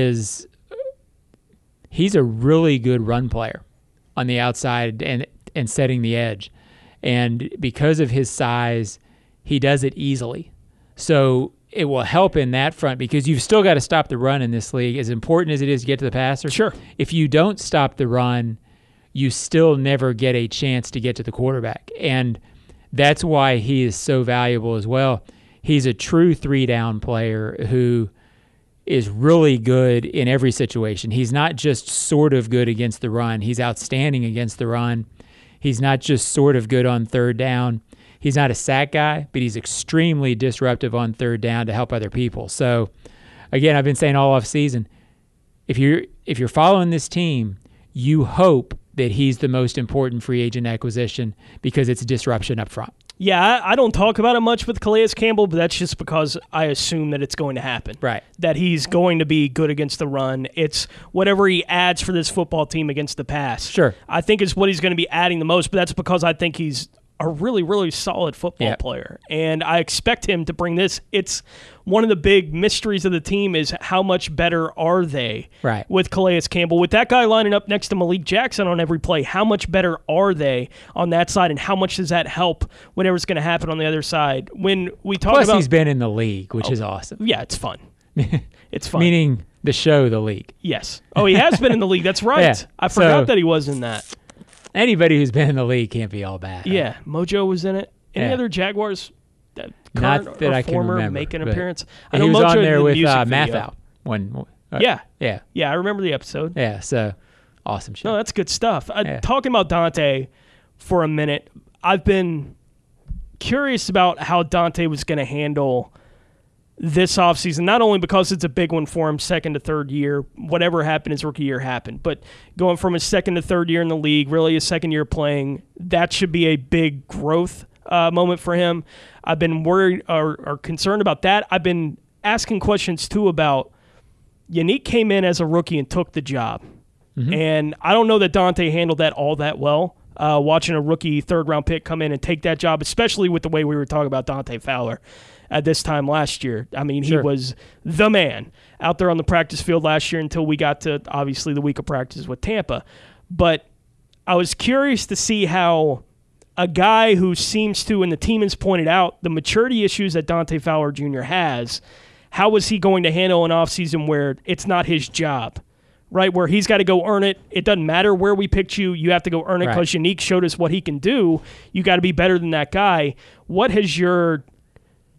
he's a really good run player on the outside and setting the edge. And because of his size, he does it easily. So it will help in that front because you've still got to stop the run in this league, as important as it is to get to the passer. Sure. If you don't stop the run, you still never get a chance to get to the quarterback. And that's why he is so valuable as well. He's a true 3-down player who is really good in every situation. He's not just sort of good against the run. He's outstanding against the run. He's not just sort of good on 3rd down. He's not a sack guy, but he's extremely disruptive on 3rd down to help other people. So, again, I've been saying all off season, if you're following this team, you hope that he's the most important free agent acquisition because it's disruption up front. Yeah, I don't talk about it much with Calais Campbell, but that's just because I assume that it's going to happen. Right. That he's going to be good against the run. It's whatever he adds for this football team against the pass. Sure. I think is what he's going to be adding the most, but that's because I think he's a really, really solid football player. And I expect him to bring this. It's one of the big mysteries of the team is how much better are they with Calais Campbell. With that guy lining up next to Malik Jackson on every play, how much better are they on that side, and how much does that help whatever's going to happen on the other side? When we talk Plus about, he's been in the league, which is awesome. Yeah, it's fun. It's fun. Meaning the show, The League. Yes. Oh, he has been in the league. That's right. Yeah. I forgot that he was in that. Anybody who's been in the league can't be all bad. Yeah, Mojo was in it. Any other Jaguars not that I can former remember, make an appearance? I know he was Mojo on there with Mathau. Yeah, I remember the episode. Yeah, so awesome show. No, that's good stuff. Talking about Dante for a minute, I've been curious about how Dante was going to handle this offseason, not only because it's a big one for him, 2nd to 3rd year. Whatever happened his rookie year happened. But going from his 2nd to 3rd year in the league, really his 2nd year playing, that should be a big growth moment for him. I've been worried or concerned about that. I've been asking questions, too, about Yannick came in as a rookie and took the job. Mm-hmm. And I don't know that Dante handled that all that well. Watching a rookie 3rd-round pick come in and take that job, especially with the way we were talking about Dante Fowler at this time last year. I mean, he was the man out there on the practice field last year until we got to, obviously, the week of practice with Tampa. But I was curious to see how a guy who seems to, and the team has pointed out, the maturity issues that Dante Fowler Jr. has, how was he going to handle an offseason where it's not his job? Right, where he's got to go earn it. It doesn't matter where we picked you. You have to go earn it because Yannick showed us what he can do. You got to be better than that guy. What has your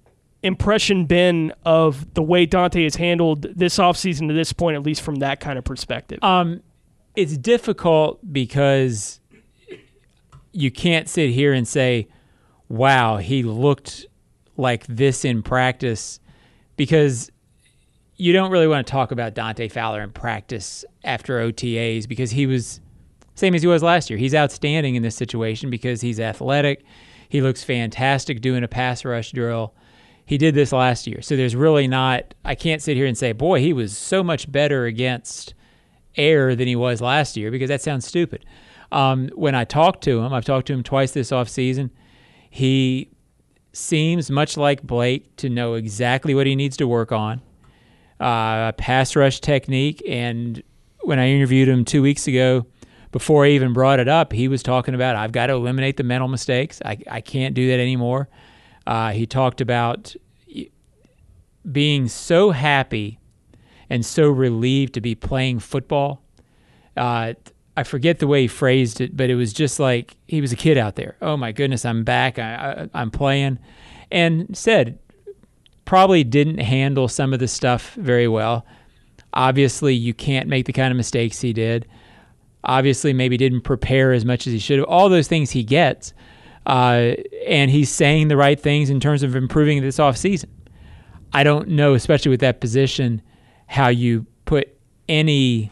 impression been of the way Dante has handled this offseason to this point, at least from that kind of perspective? It's difficult because you can't sit here and say, wow, he looked like this in practice, because you don't really want to talk about Dante Fowler in practice after OTAs, because he was same as he was last year. He's outstanding in this situation because he's athletic. He looks fantastic doing a pass rush drill. He did this last year. So there's really not – I can't sit here and say, boy, he was so much better against air than he was last year, because that sounds stupid. When I talked to him, I've talked to him twice this offseason, he seems much like Blake to know exactly what he needs to work on. Pass rush technique, and when I interviewed him 2 weeks ago, before I even brought it up, he was talking about, I've got to eliminate the mental mistakes. I can't do that anymore. He talked about being so happy and so relieved to be playing football. I forget the way he phrased it, but it was just like he was a kid out there. Oh, my goodness, I'm back. I'm playing. And said probably didn't handle some of the stuff very well. Obviously, you can't make the kind of mistakes he did. Obviously, maybe didn't prepare as much as he should have. All those things he gets. And he's saying the right things in terms of improving this offseason. I don't know, especially with that position, how you put any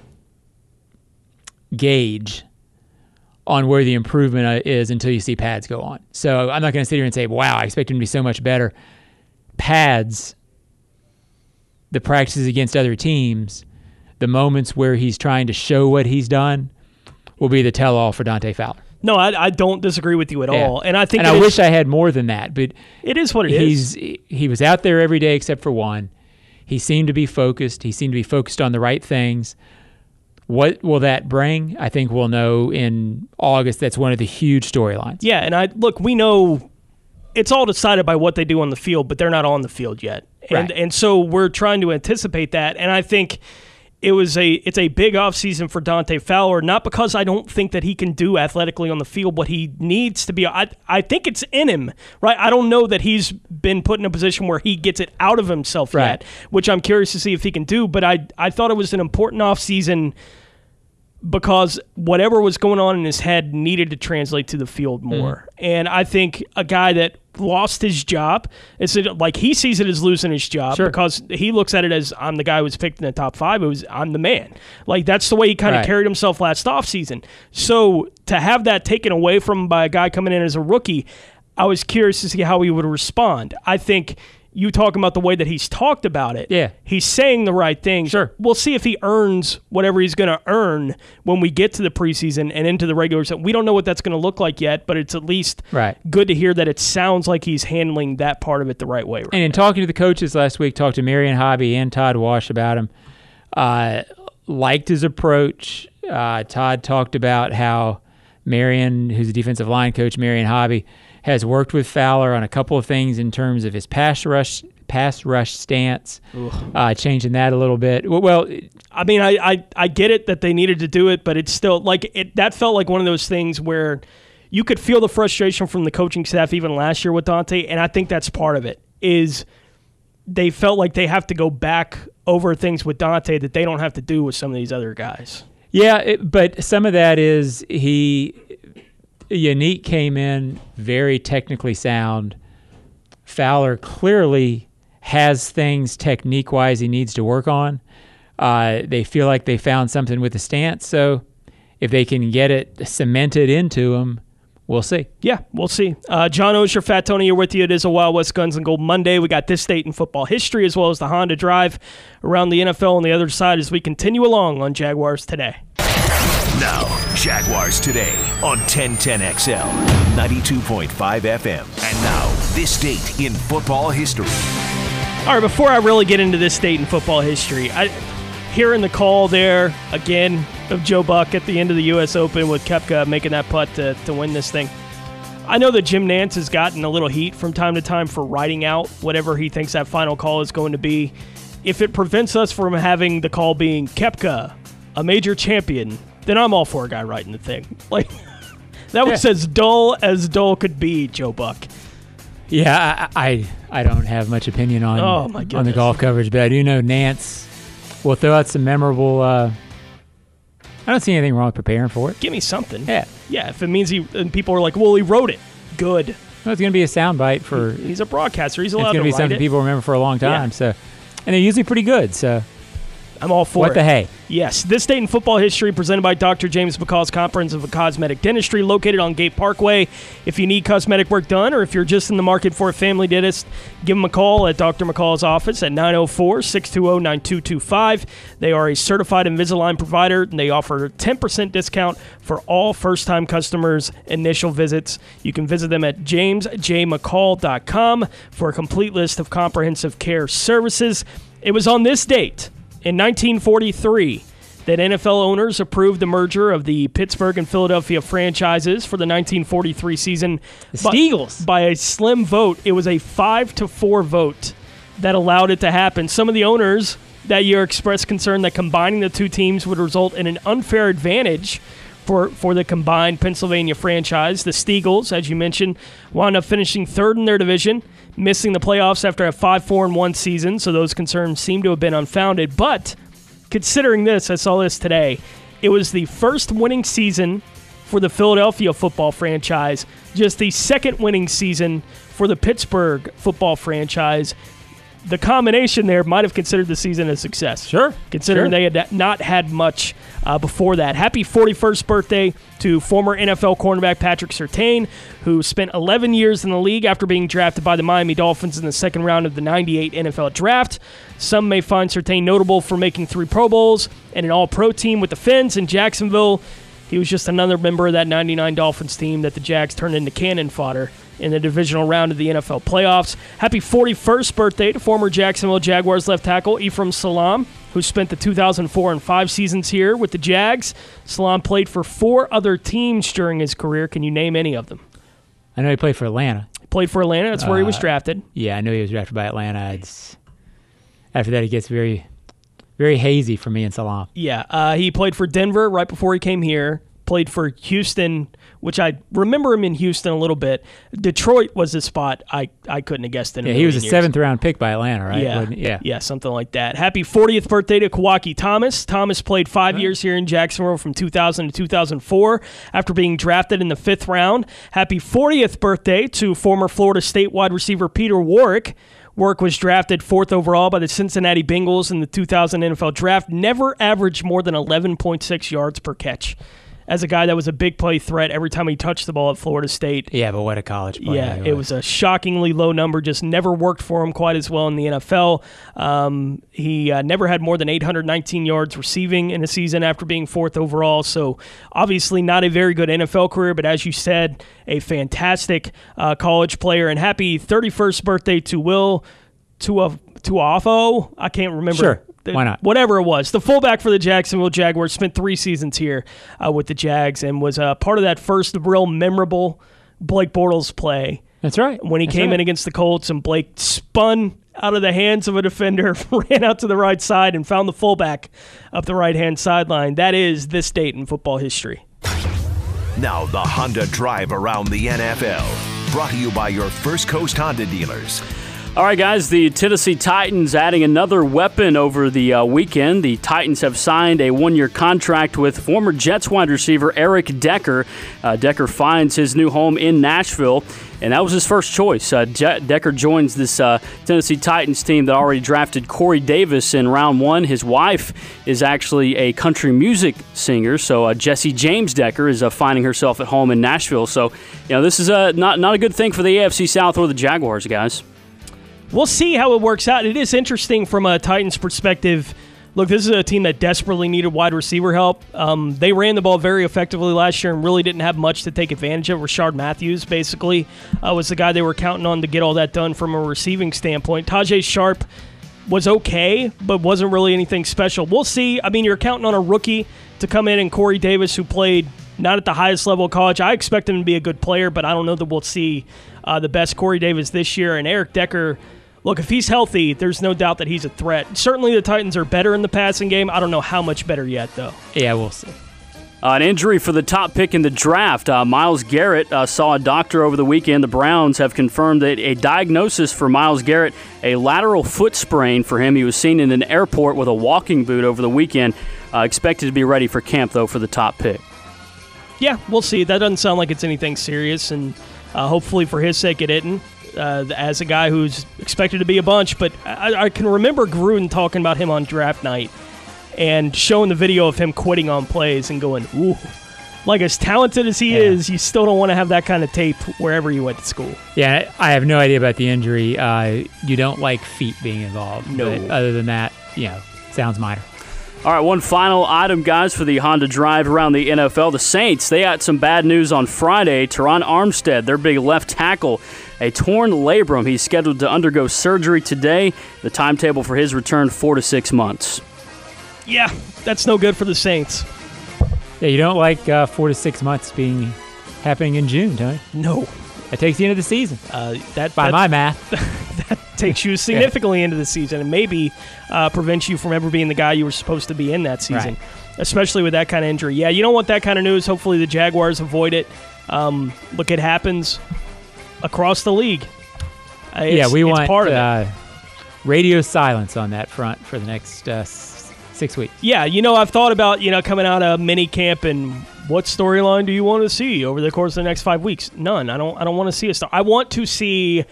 gauge on where the improvement is until you see pads go on. So I'm not going to sit here and say, wow, I expect him to be so much better. Pads, the practices against other teams, the moments where he's trying to show what he's done will be the tell-all for Dante Fowler. No, I don't disagree with you at all. And I think, and I wish I had more than that, but it is what it is. He was out there every day except for one. He seemed to be focused. He seemed to be focused on the right things. What will that bring? I think we'll know in August. That's one of the huge storylines. Yeah, and we know it's all decided by what they do on the field, but they're not on the field yet. And so we're trying to anticipate that. And I think it's a big offseason for Dante Fowler, not because I don't think that he can do athletically on the field what he needs to be. I think it's in him, right? I don't know that he's been put in a position where he gets it out of himself yet, which I'm curious to see if he can do. But I thought it was an important offseason because whatever was going on in his head needed to translate to the field more. And I think a guy that lost his job, it's like he sees it as losing his job because he looks at it as, I'm the guy who was picked in the top 5. I'm the man. Like, that's the way he kind of carried himself last offseason. So to have that taken away from him by a guy coming in as a rookie, I was curious to see how he would respond. I think you talking about the way that he's talked about it. Yeah. He's saying the right things. Sure. We'll see if he earns whatever he's going to earn when we get to the preseason and into the regular season. We don't know what that's going to look like yet, but it's at least good to hear that it sounds like he's handling that part of it the right way. And in talking to the coaches last week, talked to Marion Hobby and Todd Wash about him, liked his approach. Todd talked about how Marion, who's a defensive line coach, Marion Hobby, has worked with Fowler on a couple of things in terms of his pass rush stance, changing that a little bit. Well, I mean, I get it that they needed to do it, but it's still that felt like one of those things where you could feel the frustration from the coaching staff even last year with Dante, and I think that's part of it, is they felt like they have to go back over things with Dante that they don't have to do with some of these other guys. Yeah, but some of that is Yannick came in very technically sound. Fowler clearly has things technique-wise he needs to work on. They feel like they found something with the stance, so if they can get it cemented into him, we'll see. Yeah, we'll see. John Osher, Fat Tony, here with you. It is a Wild West Guns and Gold Monday. We got this date in football history as well as the Honda Drive around the NFL on the other side as we continue along on Jaguars Today. Now, Jaguars Today on 1010XL, 92.5 FM. And now, this date in football history. All right, before I really get into this date in football history, hearing the call there, again, of Joe Buck at the end of the U.S. Open with Koepka making that putt to win this thing. I know that Jim Nantz has gotten a little heat from time to time for writing out whatever he thinks that final call is going to be. If it prevents us from having the call being Koepka, a major champion, then I'm all for a guy writing the thing. Like, that was as dull could be, Joe Buck. Yeah, I don't have much opinion on the golf coverage, but I do know Nance will throw out some memorable. I don't see anything wrong with preparing for it. Give me something. Yeah. Yeah, if it means and people are like, well, he wrote it. Good. Well, it's going to be a soundbite for. He's a broadcaster. He's allowed to write it. It's going to be something people remember for a long time. Yeah. So, and they're usually pretty good. So, I'm all for it. What the hey? Yes. This Date in Football History presented by Dr. James McCall's Comprehensive Cosmetic Dentistry, located on Gate Parkway. If you need cosmetic work done or if you're just in the market for a family dentist, give them a call at Dr. McCall's office at 904-620-9225. They are a certified Invisalign provider, and they offer a 10% discount for all first-time customers' initial visits. You can visit them at jamesjmccall.com for a complete list of comprehensive care services. It was on this date in 1943 that NFL owners approved the merger of the Pittsburgh and Philadelphia franchises for the 1943 season. The Steagles. By a slim vote. It was a 5-4 vote that allowed it to happen. Some of the owners that year expressed concern that combining the two teams would result in an unfair advantage for the combined Pennsylvania franchise. The Steagles, as you mentioned, wound up finishing third in their division, missing the playoffs after a 5-4-1 season, so those concerns seem to have been unfounded. But considering this, I saw this today, it was the first winning season for the Philadelphia football franchise, just the second winning season for the Pittsburgh football franchise. The combination there might have considered the season a success. Sure. Considering they had not had much before that. Happy 41st birthday to former NFL cornerback Patrick Surtain, who spent 11 years in the league after being drafted by the Miami Dolphins in the second round of the 98 NFL Draft. Some may find Surtain notable for making 3 Pro Bowls and an All-Pro team with the Fins in Jacksonville. He was just another member of that 99 Dolphins team that the Jags turned into cannon fodder in the divisional round of the NFL playoffs. Happy 41st birthday to former Jacksonville Jaguars left tackle Ephraim Salaam, who spent the 2004 and 5 seasons here with the Jags. Salaam played for 4 other teams during his career. Can you name any of them? I know he played for Atlanta. Played for Atlanta. That's where he was drafted. Yeah, I know he was drafted by Atlanta. After that, it gets very, very hazy for me and Salaam. Yeah, he played for Denver right before he came here. Played for Houston, which I remember him in Houston a little bit. Detroit was the spot I couldn't have guessed in. Yeah, he was a 7th-round pick by Atlanta, right? Yeah, something like that. Happy 40th birthday to Kawaki Thomas. Thomas played 5 years here in Jacksonville from 2000 to 2004 after being drafted in the 5th round. Happy 40th birthday to former Florida State wide receiver Peter Warrick. Warrick was drafted 4th overall by the Cincinnati Bengals in the 2000 NFL Draft. Never averaged more than 11.6 yards per catch. As a guy that was a big play threat every time he touched the ball at Florida State. Yeah, but what a college player. Yeah, it was a shockingly low number, just never worked for him quite as well in the NFL. He never had more than 819 yards receiving in a season after being 4th overall, so obviously not a very good NFL career, but as you said, a fantastic college player. And happy 31st birthday to Will Tuafo. I can't remember. Sure. Why not? Whatever it was. The fullback for the Jacksonville Jaguars spent 3 seasons here with the Jags and was part of that first real memorable Blake Bortles play. That's right. When he came in against the Colts and Blake spun out of the hands of a defender, ran out to the right side, and found the fullback up the right-hand sideline. That is this date in football history. Now the Honda Drive around the NFL. Brought to you by your First Coast Honda dealers. All right, guys, the Tennessee Titans adding another weapon over the weekend. The Titans have signed a 1-year contract with former Jets wide receiver Eric Decker. Decker finds his new home in Nashville, and that was his first choice. Decker joins this Tennessee Titans team that already drafted Corey Davis in round 1. His wife is actually a country music singer, so Jessie James Decker is finding herself at home in Nashville. So, this is not a good thing for the AFC South or the Jaguars, guys. We'll see how it works out. It is interesting from a Titans perspective. Look, this is a team that desperately needed wide receiver help. They ran the ball very effectively last year and really didn't have much to take advantage of. Rashard Matthews, basically, was the guy they were counting on to get all that done from a receiving standpoint. Tajay Sharp was okay, but wasn't really anything special. We'll see. I mean, you're counting on a rookie to come in, and Corey Davis, who played not at the highest level of college. I expect him to be a good player, but I don't know that we'll see the best Corey Davis this year. And Eric Decker, look, if he's healthy, there's no doubt that he's a threat. Certainly the Titans are better in the passing game. I don't know how much better yet, though. Yeah, we'll see. An injury for the top pick in the draft. Myles Garrett saw a doctor over the weekend. The Browns have confirmed that a diagnosis for Myles Garrett, a lateral foot sprain for him. He was seen in an airport with a walking boot over the weekend. Expected to be ready for camp, though, for the top pick. Yeah, we'll see. That doesn't sound like it's anything serious, and hopefully for his sake it isn't. As a guy who's expected to be a bunch, but I can remember Gruden talking about him on draft night and showing the video of him quitting on plays and going, ooh, like as talented as he is, you still don't want to have that kind of tape wherever you went to school. Yeah, I have no idea about the injury. You don't like feet being involved. No. But other than that, sounds minor. All right, one final item, guys, for the Honda Drive around the NFL. The Saints, they got some bad news on Friday. Teron Armstead, their big left tackle, a torn labrum. He's scheduled to undergo surgery today. The timetable for his return, 4 to 6 months. Yeah, that's no good for the Saints. Yeah, you don't like 4 to 6 months happening in June, Tony. No. That takes you into the season. By my math. That takes you significantly into the season and maybe prevents you from ever being the guy you were supposed to be in that season, especially with that kind of injury. Yeah, you don't want that kind of news. Hopefully the Jaguars avoid it. Look, it happens across the league. We want part of it. Radio silence on that front for the next 6 weeks. Yeah, I've thought about, coming out of mini camp and what storyline do you want to see over the course of the next 5 weeks? None. I don't want to see a story. I want to see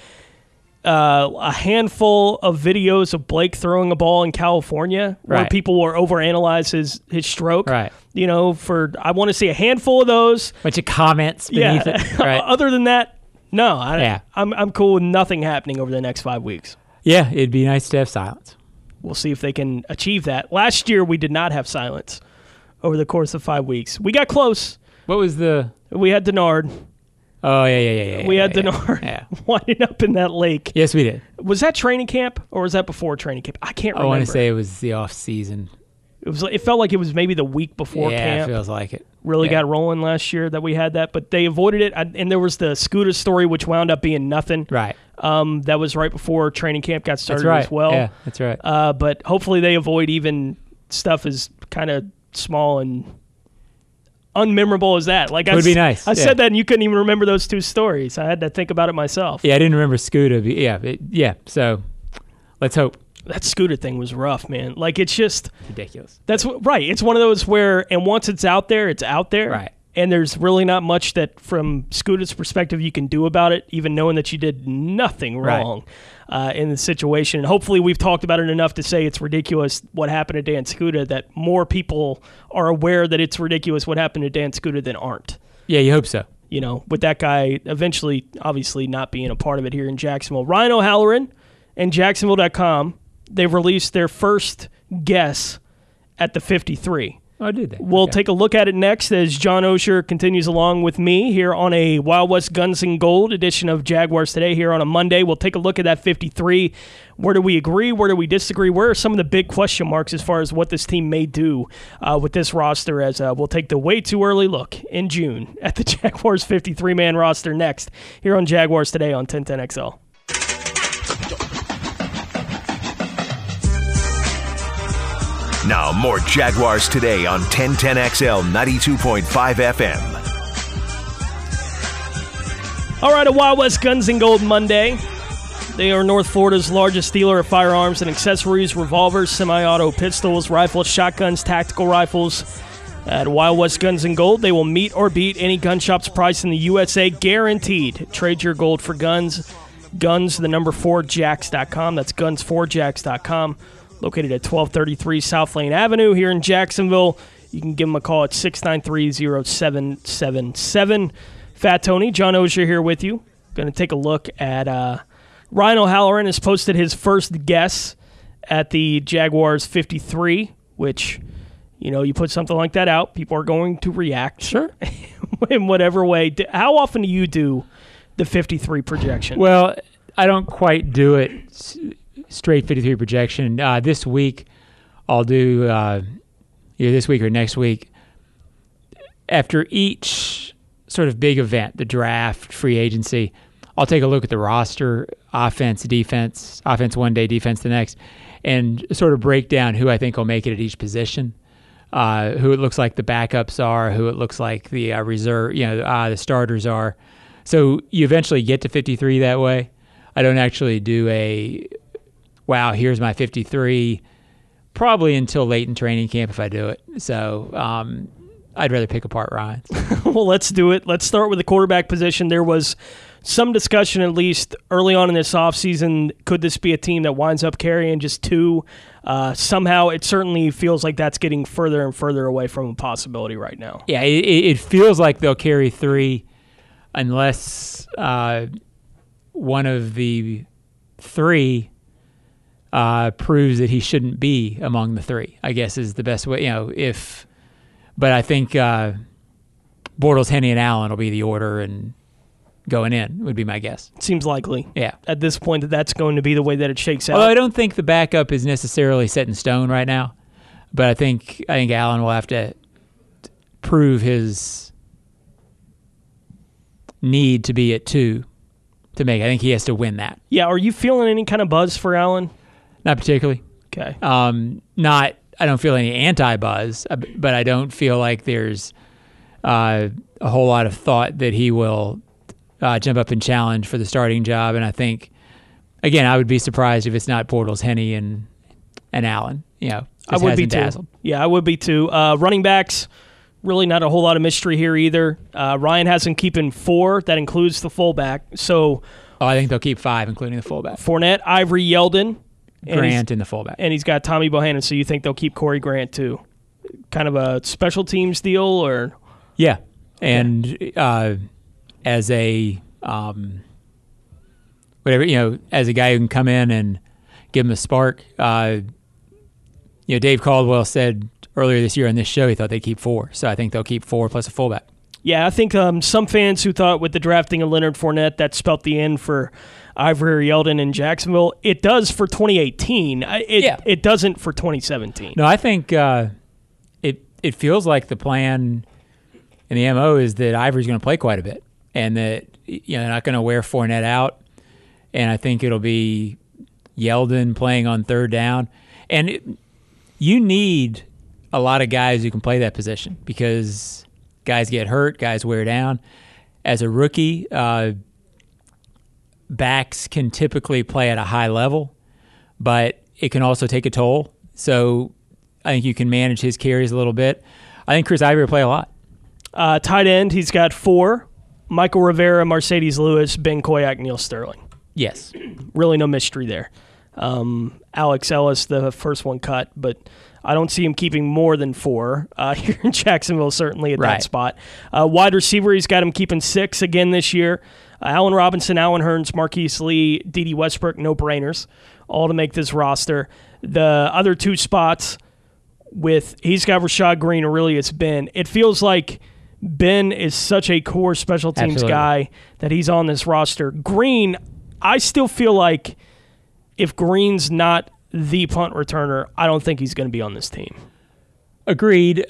a handful of videos of Blake throwing a ball in California where people will overanalyze his stroke. Right. I want to see a handful of those. Bunch of comments beneath it. Right. Other than that, no. I'm cool with nothing happening over the next 5 weeks. Yeah, it'd be nice to have silence. We'll see if they can achieve that. Last year, we did not have silence over the course of 5 weeks. We got close. What was We had Denard. Oh, yeah. We had Denard winding up in that lake. Yes, we did. Was that training camp or was that before training camp? I can't remember. I want to say it was the off season. It felt like it was maybe the week before camp. Yeah, it feels like it. Really got rolling last year that we had that, but they avoided it. And there was the Scooter story, which wound up being nothing. Right. That was right before training camp got started as well. Yeah, that's right. But hopefully they avoid even stuff as kind of small and unmemorable as that. Like, it would be nice. I said that and you couldn't even remember those two stories. I had to think about it myself. Yeah, I didn't remember Scooter. So let's hope. That Scooter thing was rough, man. Like, it's just ridiculous. That's right. It's one of those where, and once it's out there, it's out there. Right. And there's really not much that, from Scooter's perspective, you can do about it, even knowing that you did nothing wrong in the situation. And hopefully we've talked about it enough to say it's ridiculous what happened to Dan Scooter, that more people are aware that it's ridiculous what happened to Dan Scooter than aren't. Yeah, you hope so. With that guy eventually, obviously, not being a part of it here in Jacksonville. Ryan O'Halloran and Jacksonville.com, they've released their first guess at the 53. Oh, did they? We'll take a look at it next as John Osher continues along with me here on a Wild West Guns and Gold edition of Jaguars Today here on a Monday. We'll take a look at that 53. Where do we agree? Where do we disagree? Where are some of the big question marks as far as what this team may do with this roster, as we'll take the way too early look in June at the Jaguars 53-man roster next here on Jaguars Today on 1010XL. Now, more Jaguars Today on 1010XL 92.5 FM. All right, a Wild West Guns and Gold Monday. They are North Florida's largest dealer of firearms and accessories, revolvers, semi-auto pistols, rifles, shotguns, tactical rifles. At Wild West Guns and Gold, they will meet or beat any gun shop's price in the USA, guaranteed. Trade your gold for guns. Guns, 4jacks.com. That's guns4jacks.com. Located at 1233 South Lane Avenue here in Jacksonville. You can give them a call at 693-0777. Fat Tony, John Osher here with you. Going to take a look at Ryan O'Halloran has posted his first guess at the Jaguars 53, which, you put something like that out, people are going to react. Sure. In whatever way. How often do you do the 53 projection? Well, I don't quite do it straight 53 projection. This week, I'll do either this week or next week. After each sort of big event, the draft, free agency, I'll take a look at the roster, offense, defense, offense one day, defense the next, and sort of break down who I think will make it at each position. who it looks like the backups are, who it looks like the reserve, the starters are. So you eventually get to 53 that way. I don't actually do wow, here's my 53, probably until late in training camp if I do it. So I'd rather pick apart Ryan's. Well, let's do it. Let's start with the quarterback position. There was some discussion, at least early on in this offseason, could this be a team that winds up carrying just 2? Somehow it certainly feels like that's getting further and further away from a possibility right now. Yeah, it feels like they'll carry 3 unless one of the 3 proves that he shouldn't be among the 3, I guess is the best way. But I think Bortles, Henne, and Allen will be the order, and going in would be my guess. Seems likely. Yeah. At this point, that's going to be the way that it shakes out. Although I don't think the backup is necessarily set in stone right now, but I think Allen will have to prove his need to be at 2 to make. I think he has to win that. Yeah. Are you feeling any kind of buzz for Allen? Not particularly. Okay. I don't feel any anti-buzz, but I don't feel like there's a whole lot of thought that he will jump up and challenge for the starting job. And I think, again, I would be surprised if it's not Bortles, Henne, and Allen. I would be too. Dazzled. Yeah, I would be too. Running backs, really not a whole lot of mystery here either. Ryan has him keeping 4. That includes the fullback. So, I think they'll keep 5, including the fullback. Fournette, Ivory, Yeldon. Grant in the fullback. And he's got Tommy Bohannon, so you think they'll keep Corey Grant too? Kind of a special teams deal, or? Yeah, and as a as a guy who can come in and give him a spark. Dave Caldwell said earlier this year on this show he thought they'd keep 4, so I think they'll keep 4 plus a fullback. Yeah, I think some fans who thought with the drafting of Leonard Fournette that spelt the end for Ivory or Yeldon in Jacksonville. It does for 2018. It doesn't for 2017. No, I think it feels like the plan and the MO is that Ivory's going to play quite a bit, and that they're not going to wear Fournette out. And I think it'll be Yeldon playing on third down. And you need a lot of guys who can play that position because guys get hurt, guys wear down. As a rookie, backs can typically play at a high level, but it can also take a toll. So I think you can manage his carries a little bit. I think Chris Ivory will play a lot. Tight end, he's got 4. Michael Rivera, Mercedes Lewis, Ben Koyak, Neil Sterling. Yes. Really no mystery there. Alex Ellis, the first one cut, but I don't see him keeping more than 4 here in Jacksonville, certainly at that spot. Wide receiver, he's got him keeping 6 again this year. Allen Robinson, Allen Hurns, Marquise Lee, Dede Westbrook, no-brainers, all to make this roster. The other 2 spots he's got Rashad Green, or really it's Ben. It feels like Ben is such a core special teams guy that he's on this roster. Green, I still feel like if Green's not the punt returner, I don't think he's going to be on this team. Agreed.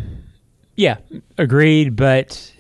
Agreed, but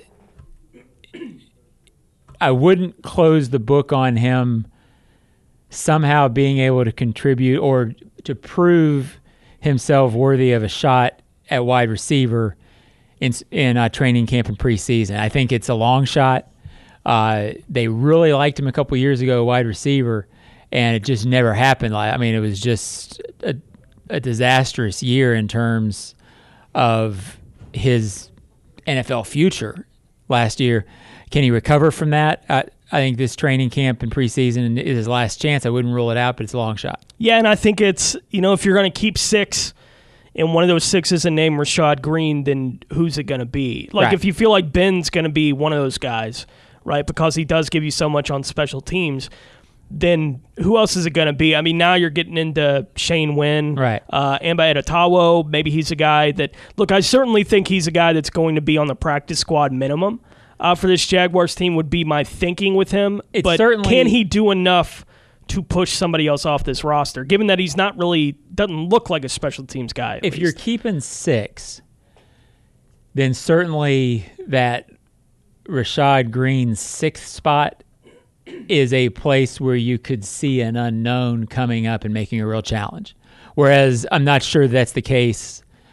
I wouldn't close the book on him somehow being able to contribute or to prove himself worthy of a shot at wide receiver in training camp and preseason. I think it's a long shot. They really liked him a couple years ago, wide receiver, and it just never happened. It was just a disastrous year in terms of his NFL future last year. Can he recover from that? I think this training camp and preseason is his last chance. I wouldn't rule it out, but it's a long shot. Yeah, and I think it's, if you're going to keep 6 and one of those 6 isn't named Rashad Green, then who's it going to be? If you feel like Ben's going to be one of those guys, right, because he does give you so much on special teams, then who else is it going to be? Now you're getting into Shane Wynn, right? Amba Edatawo, maybe he's a guy that, look, I certainly think he's a guy that's going to be on the practice squad minimum for this Jaguars team would be my thinking with him. But can he do enough to push somebody else off this roster, given that he's not really, doesn't look like a special teams guy? If you're keeping 6, then certainly that Rashad Green's 6th spot is a place where you could see an unknown coming up and making a real challenge. Whereas I'm not sure that's the case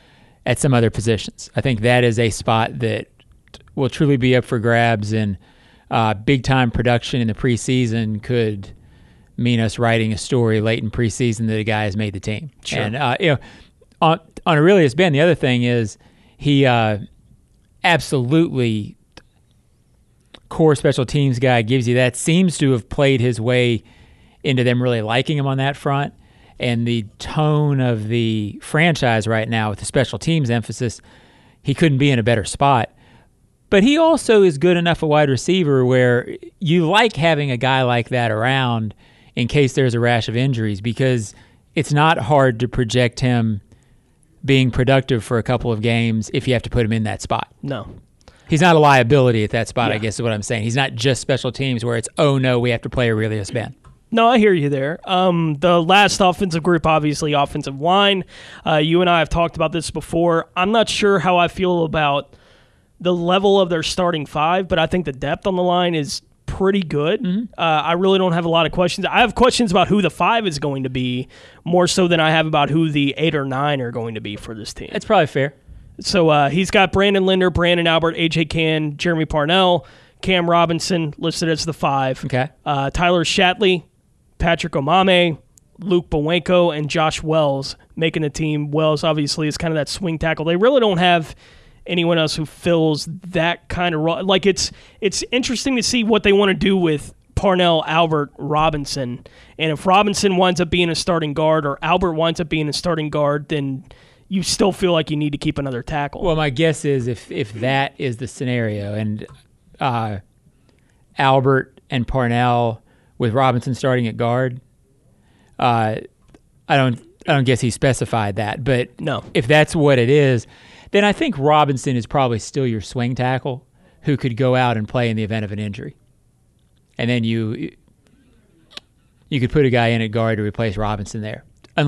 at some other positions. I think that is a spot that will truly be up for grabs, and big-time production in the preseason could mean us writing a story late in preseason that a guy has made the team. Sure. And on Aurelius Ben, the other thing is he absolutely core special teams guy, gives you that, seems to have played his way into them really liking him on that front. And the tone of the franchise right now with the special teams emphasis, he couldn't be in a better spot. But he also is good enough a wide receiver where you like having a guy like that around in case there's a rash of injuries, because it's not hard to project him being productive for a couple of games if you have to put him in that spot. No. He's not a liability at that spot, I guess is what I'm saying. He's not just special teams where it's, oh no, we have to play Aurelius Ben. No, I hear you there. The last offensive group, obviously, offensive line. You and I have talked about this before. I'm not sure how I feel about the level of their starting five, but I think the depth on the line is pretty good. Mm-hmm. I really don't have a lot of questions. I have questions about who the 5 is going to be, more so than I have about who the 8 or 9 are going to be for this team. That's probably fair. So he's got Brandon Linder, Brandon Albert, A.J. Cann, Jeremy Parnell, Cam Robinson listed as the 5. Okay. Tyler Shatley, Patrick Omame, Luke Bowenko, and Josh Wells making the team. Wells obviously is kind of that swing tackle. They really don't have anyone else who fills that kind of role. Like it's interesting to see what they want to do with Parnell, Albert, Robinson. And if Robinson winds up being a starting guard or Albert winds up being a starting guard, then you still feel like you need to keep another tackle. Well, my guess is if that is the scenario, and Albert and Parnell with Robinson starting at guard, I don't guess he specified that, but no. If that's what it is, then I think Robinson is probably still your swing tackle who could go out and play in the event of an injury. And then you could put a guy in at guard to replace Robinson there.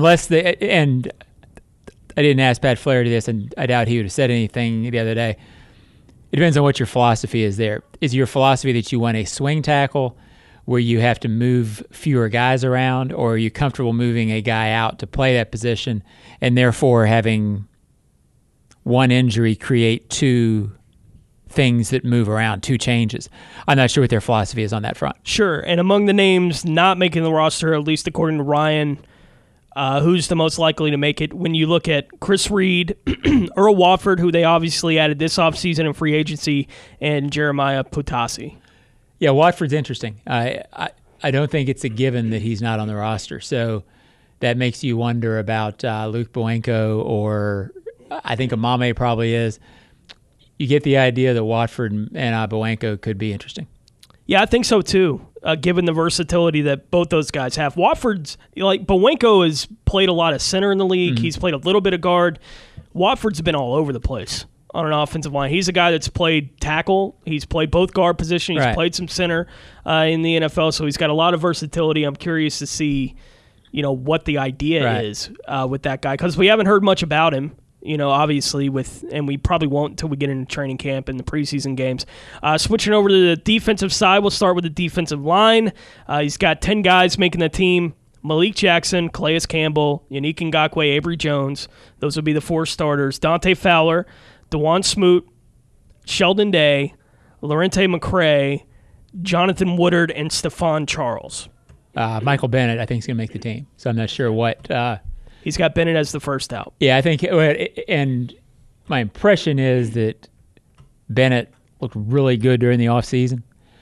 And I didn't ask Pat Flaherty this, and I doubt he would have said anything the other day. It depends on what your philosophy is there. Is your philosophy that you want a swing tackle where you have to move fewer guys around, or are you comfortable moving a guy out to play that position and therefore having one injury create two things that move around, two changes? I'm not sure what their philosophy is on that front. Sure, and among the names not making the roster, at least according to Ryan, who's the most likely to make it? When you look at Chris Reed, Earl Watford, who they obviously added this offseason in free agency, and Jeremiah Potasi. Yeah, Watford's interesting. I don't think it's a given that he's not on the roster. So that makes you wonder about Luke Bowenko, or I think Omame probably is. You get the idea that Watford and Bowenko could be interesting. Yeah, I think so too, given the versatility that both those guys have. Watford's, like, Bowenko has played a lot of center in the league. Mm-hmm. He's played a little bit of guard. Watford's been all over the place on an offensive line. He's a guy that's played tackle. He's played both guard positions. He's played some center in the NFL, so he's got a lot of versatility. I'm curious to see, what the idea is with that guy, because we haven't heard much about him. Obviously and we probably won't until we get into training camp and the preseason games. Switching over to the defensive side, we'll start with the defensive line. He's got 10 guys making the team. Malik Jackson, Calais Campbell, Yannick Ngakoue, Avery Jones. Those would be the 4 starters. Dante Fowler, Dewan Smoot, Sheldon Day, Lorente McCray, Jonathan Woodard, and Stephon Charles. Michael Bennett, I think, is going to make the team. So I'm not sure what... He's got Bennett as the first out. Yeah, I think, and my impression is that Bennett looked really good during the offseason.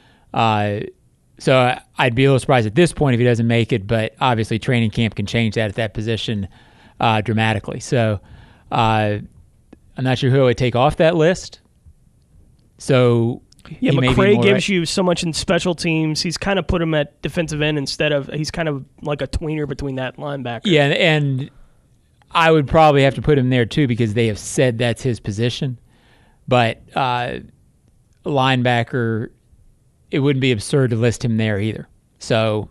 So I'd be a little surprised at this point if he doesn't make it, but obviously training camp can change that at that position dramatically. So I'm not sure who I would take off that list. So yeah, McCray gives you so much in special teams. He's kind of put him at defensive end instead of – he's kind of like a tweener between that linebacker. Yeah, and I would probably have to put him there too because they have said that's his position. But linebacker, it wouldn't be absurd to list him there either. So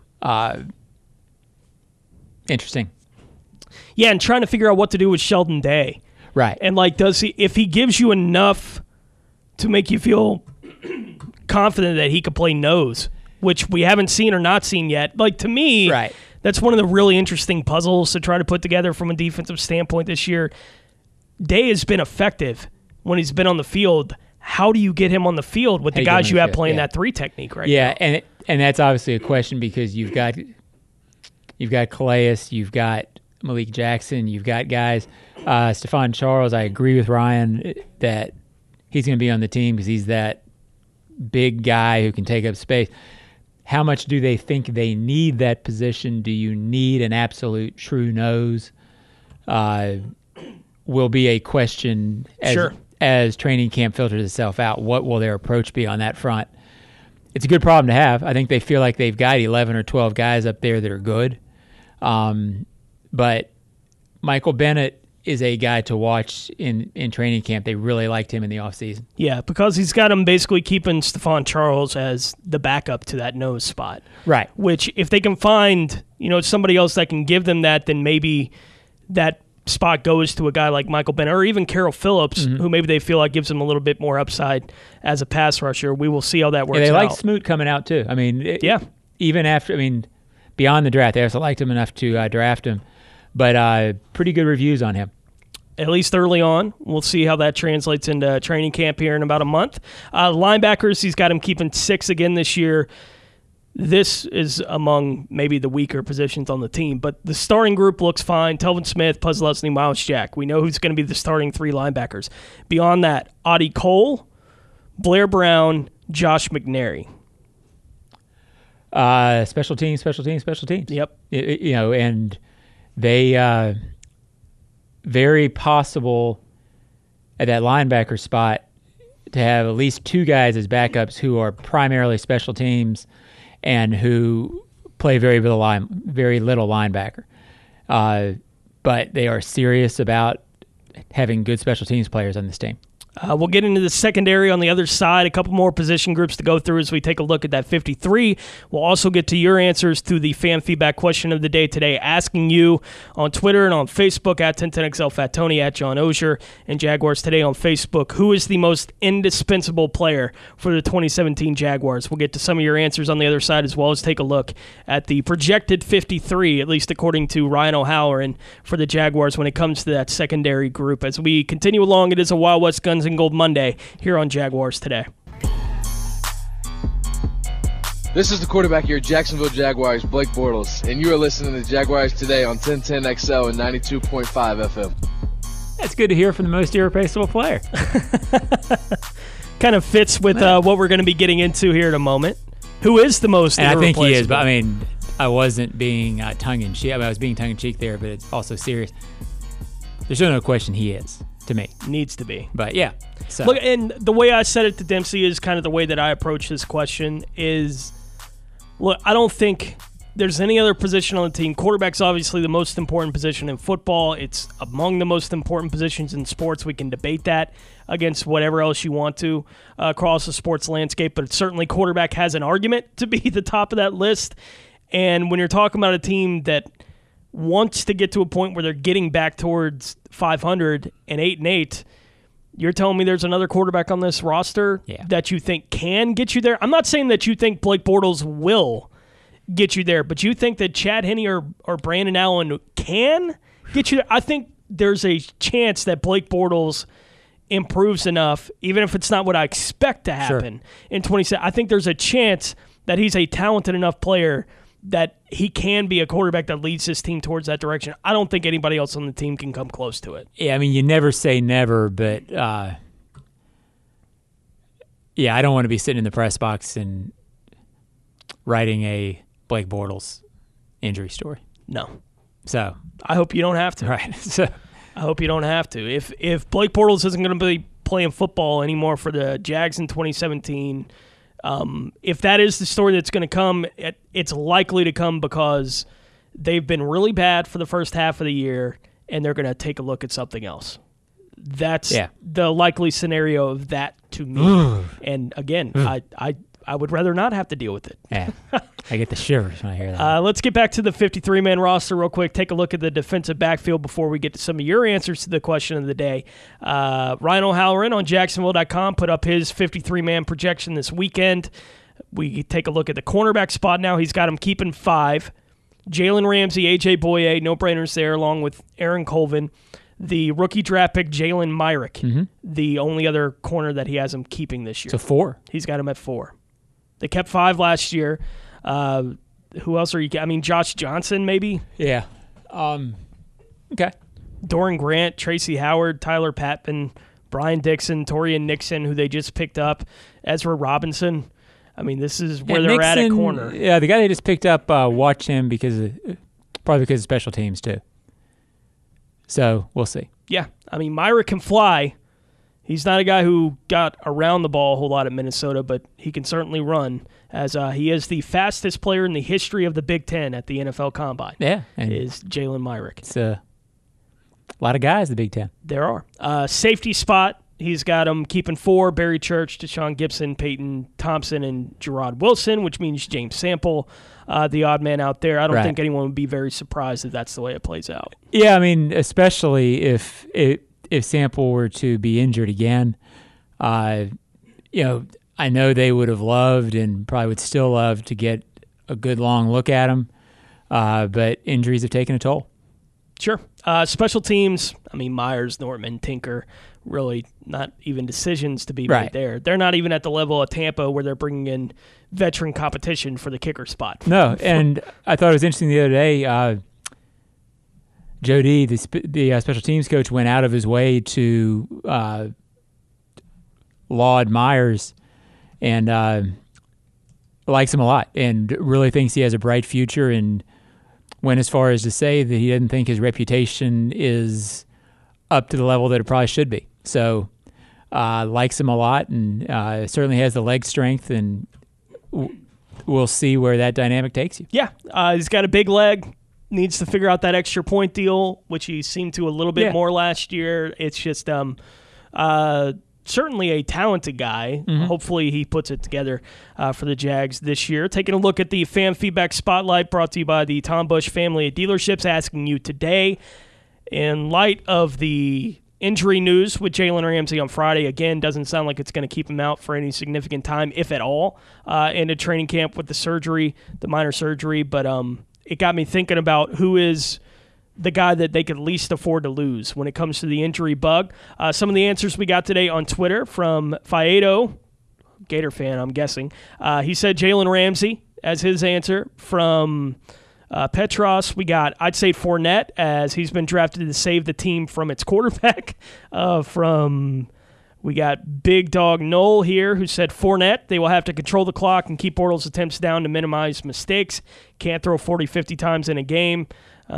interesting. Yeah, and trying to figure out what to do with Sheldon Day. Right. And if he gives you enough to make you feel – confident that he could play nose, which we haven't seen or not seen yet. Like, to me, that's one of the really interesting puzzles to try to put together from a defensive standpoint this year. Day has been effective when he's been on the field. How do you get him on the field with the guys you have playing that 3 technique right now? Yeah, and that's obviously a question because you've got Calais, you've got Malik Jackson, you've got guys. Stephon Charles, I agree with Ryan that he's going to be on the team because he's that big guy who can take up space. How much do they think they need that position? Do you need an absolute true nose? Will be a question as training camp filters itself out. What will their approach be on that front? It's a good problem to have. I think they feel like they've got 11 or 12 guys up there that are good. But Michael Bennett is a guy to watch in training camp. They really liked him in the offseason. Yeah, because he's got him basically keeping Stephon Charles as the backup to that nose spot. Right. Which, if they can find, somebody else that can give them that, then maybe that spot goes to a guy like Michael Bennett or even Carroll Phillips, who maybe they feel like gives them a little bit more upside as a pass rusher. We will see how that works out. They like Smoot coming out too. I mean, even after, beyond the draft, they also liked him enough to draft him. But pretty good reviews on him. At least early on. We'll see how that translates into training camp here in about a month. Linebackers, he's got him keeping 6 again this year. This is among maybe the weaker positions on the team, but the starting group looks fine. Telvin Smith, Puz Leslie, Miles Jack. We know who's going to be the starting 3 linebackers. Beyond that, Audie Cole, Blair Brown, Josh McNary. Special teams. Yep. And they very possible at that linebacker spot to have at least 2 guys as backups who are primarily special teams and who play very little linebacker. But they are serious about having good special teams players on this team. We'll get into the secondary on the other side. A couple more position groups to go through as we take a look at that 53. We'll also get to your answers to the fan feedback question of the day today, asking you on Twitter and on Facebook at 1010XL Fat Tony, at John Ozier, and Jaguars Today on Facebook. Who is the most indispensable player for the 2017 Jaguars? We'll get to some of your answers on the other side, as well as take a look at the projected 53, at least according to Ryan O'Halloran, for the Jaguars when it comes to that secondary group. As we continue along, it is a Wild West Guns and Gold Monday here on Jaguars Today. This is the quarterback of your Jacksonville Jaguars, Blake Bortles, and you are listening to Jaguars Today on 1010XL and 92.5 FM. That's good to hear from the most irreplaceable player. Kind of fits with what we're going to be getting into here in a moment. Who is the most irreplaceable? I think he is, but I wasn't being tongue-in-cheek. I was being tongue-in-cheek there, but it's also serious. There's no question he is. To me. Needs to be. But yeah. So. Look, and the way I said it to Dempsey is kind of the way that I approach this question is, look, I don't think there's any other position on the team. Quarterback's obviously the most important position in football. It's among the most important positions in sports. We can debate that against whatever else you want to across the sports landscape, but certainly quarterback has an argument to be the top of that list. And when you're talking about a team that wants to get to a point where they're getting back towards 500 and 8-8, you're telling me there's another quarterback on this roster that you think can get you there? I'm not saying that you think Blake Bortles will get you there, but you think that Chad Henne or Brandon Allen can get you there? I think there's a chance that Blake Bortles improves enough, even if it's not what I expect to happen in 2017. I think there's a chance that he's a talented enough player that he can be a quarterback that leads his team towards that direction. I don't think anybody else on the team can come close to it. Yeah, you never say never, but I don't want to be sitting in the press box and writing a Blake Bortles injury story. No. So I hope you don't have to. Right. So I hope you don't have to. If Blake Bortles isn't going to be playing football anymore for the Jags in 2017, if that is the story that's going to come, it's likely to come because they've been really bad for the first half of the year, and they're going to take a look at something else. That's the likely scenario of that to me. And again, I would rather not have to deal with it. Yeah, I get the shivers when I hear that. Let's get back to the 53-man roster real quick. Take a look at the defensive backfield before we get to some of your answers to the question of the day. Ryan O'Halloran on Jacksonville.com put up his 53-man projection this weekend. We take a look at the cornerback spot now. He's got him keeping 5. Jalen Ramsey, A.J. Boye, no-brainers there, along with Aaron Colvin. the rookie draft pick Jalen Myrick, the only other corner that he has him keeping this year. So 4. He's got him at 4. They kept 5 last year. Who else are you? I mean, Josh Johnson, maybe? Yeah. Okay. Doran Grant, Tracy Howard, Tyler Patman, Brian Dixon, Torian Nixon, who they just picked up, Ezra Robinson. I mean, this is where they're at corner. Yeah, the guy they just picked up, watch him probably because of special teams too. So we'll see. Yeah, I mean, Myrick can fly. He's not a guy who got around the ball a whole lot at Minnesota, but he can certainly run, as he is the fastest player in the history of the Big Ten at the NFL Combine. Yeah. Is Jalen Myrick. It's a lot of guys in the Big Ten. There are. Safety spot, he's got him keeping 4, Barry Church, Deshaun Gibson, Peyton Thompson, and Gerard Wilson, which means James Sample, the odd man out there. I don't think anyone would be very surprised if that's the way it plays out. Yeah, I mean, especially if Sample were to be injured again, I know they would have loved and probably would still love to get a good long look at him, but injuries have taken a toll. Sure. Special teams, I mean, Myers, Norman, Tinker, really not even decisions to be made there. They're not even at the level of Tampa where they're bringing in veteran competition for the kicker spot. No, and I thought it was interesting the other day, Jody, the special teams coach, went out of his way to laud Myers and likes him a lot and really thinks he has a bright future, and went as far as to say that he didn't think his reputation is up to the level that it probably should be. So likes him a lot, and certainly has the leg strength, and we'll see where that dynamic takes you. Yeah, he's got a big leg. Needs to figure out that extra point deal, which he seemed to a little bit more last year. It's just certainly a talented guy. Hopefully he puts it together for the Jags this year. Taking a look at the fan feedback spotlight brought to you by the Tom Bush family of dealerships, asking you today, in light of the injury news with Jalen Ramsey on Friday, again, doesn't sound like it's going to keep him out for any significant time, if at all, into training camp with the surgery, the minor surgery. But it got me thinking about who is the guy that they could least afford to lose when it comes to the injury bug. Some of the answers we got today on Twitter from Faedo, Gator fan, I'm guessing. He said Jalen Ramsey as his answer. From Petros, we got, I'd say Fournette, as he's been drafted to save the team from its quarterback. We got Big Dog Noel here, who said Fournette. They will have to control the clock and keep Bortles' attempts down to minimize mistakes. Can't throw 40, 50 times in a game.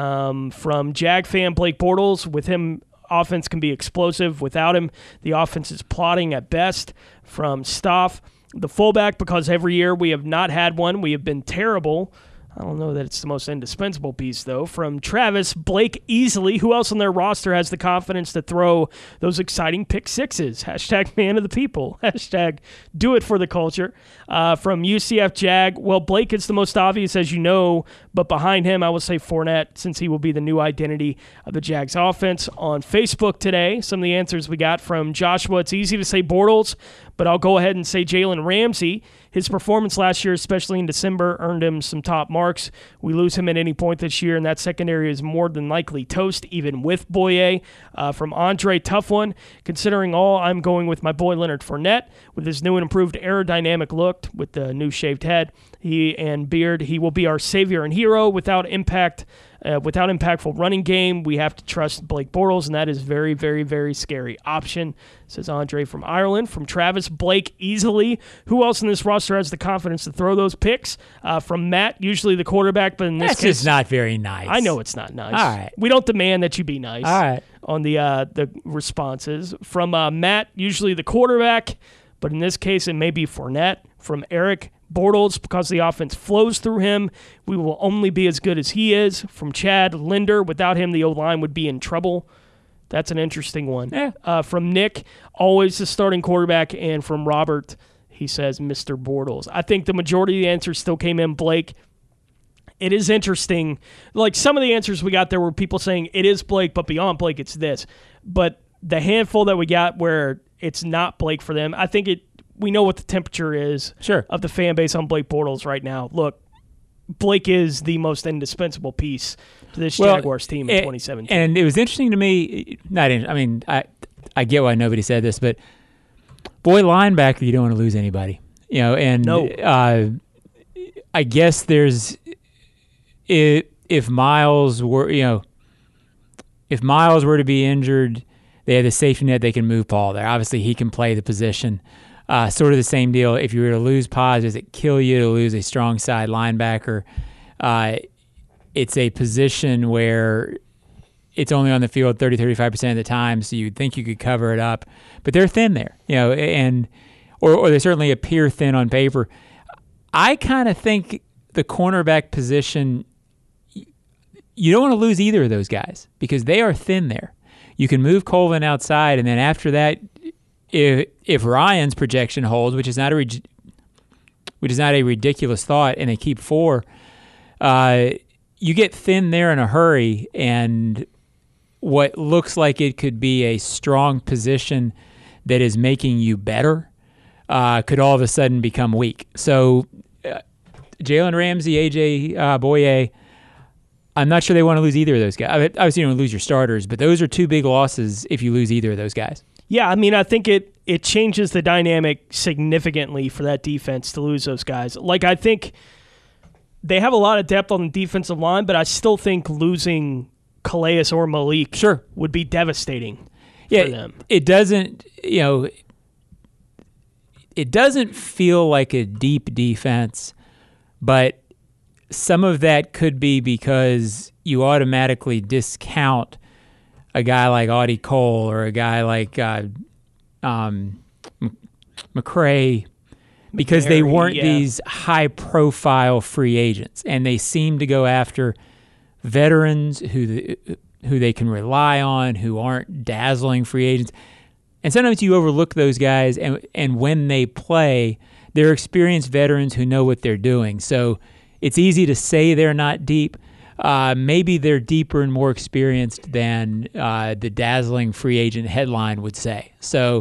From Jag fan Blake Bortles, with him, offense can be explosive. Without him, the offense is plodding at best. From Stoff, the fullback, because every year we have not had one, we have been terrible. I don't know that it's the most indispensable piece, though. From Travis, Blake easily. Who else on their roster has the confidence to throw those exciting pick sixes? Hashtag man of the people. Hashtag do it for the culture. From UCF Jag, well, Blake is the most obvious, as you know, but behind him, I will say Fournette, since he will be the new identity of the Jags offense. On Facebook today, some of the answers we got from Joshua. It's easy to say Bortles, but I'll go ahead and say Jalen Ramsey. His performance last year, especially in December, earned him some top marks. We lose him at any point this year, and that secondary is more than likely toast, even with Boye. From Andre, tough one. Considering all, I'm going with my boy Leonard Fournette. With his new and improved aerodynamic look, with the new shaved head and beard, he will be our savior and hero. Without impactful running game, we have to trust Blake Bortles, and that is very, very, very scary option, says Andre from Ireland. From Travis, Blake easily. Who else in this roster has the confidence to throw those picks? From Matt, usually the quarterback, but in this case, that's just not very nice. I know it's not nice. All right. We don't demand that you be nice. All right. On the responses. From Matt, usually the quarterback, but in this case, it may be Fournette. From Eric, Bortles, because the offense flows through him. We will only be as good as he is. From Chad, Linder, without him, the O-line would be in trouble. That's an interesting one. Yeah. From Nick, always the starting quarterback. And from Robert, he says Mr. Bortles. I think the majority of the answers still came in Blake. It is interesting. Like, some of the answers we got there were people saying it is Blake, but beyond Blake, it's this. But the handful that we got where it's not Blake for them, I think we know what the temperature is of the fan base on Blake Bortles right now. Look, Blake is the most indispensable piece to this Jaguars team in 2017. And it was interesting to me. I get why nobody said this, but boy, linebacker, you don't want to lose anybody. And no. I guess if Miles were to be injured, they have the safety net. They can move Paul there. Obviously, he can play the position. Sort of the same deal. If you were to lose Paz, does it kill you to lose a strong side linebacker? It's a position where it's only on the field 30-35% of the time, so you'd think you could cover it up. But they're thin there, or they certainly appear thin on paper. I kind of think the cornerback position, you don't want to lose either of those guys because they are thin there. You can move Colvin outside, and then after that, if Ryan's projection holds, which is not a ridiculous thought, and they keep 4, you get thin there in a hurry, and what looks like it could be a strong position that is making you better could all of a sudden become weak. So Jalen Ramsey, AJ Boye, I'm not sure they want to lose either of those guys. Obviously, you don't lose your starters, but those are 2 big losses if you lose either of those guys. Yeah, I think it changes the dynamic significantly for that defense to lose those guys. I think they have a lot of depth on the defensive line, but I still think losing Calais or Malik would be devastating for them. It doesn't, it doesn't feel like a deep defense, but some of that could be because you automatically discount a guy like Audie Cole or a guy like McCray because they weren't these high-profile free agents, and they seem to go after veterans who they can rely on, who aren't dazzling free agents. And sometimes you overlook those guys, and when they play, they're experienced veterans who know what they're doing. So it's easy to say they're not deep. Maybe they're deeper and more experienced than the dazzling free agent headline would say. So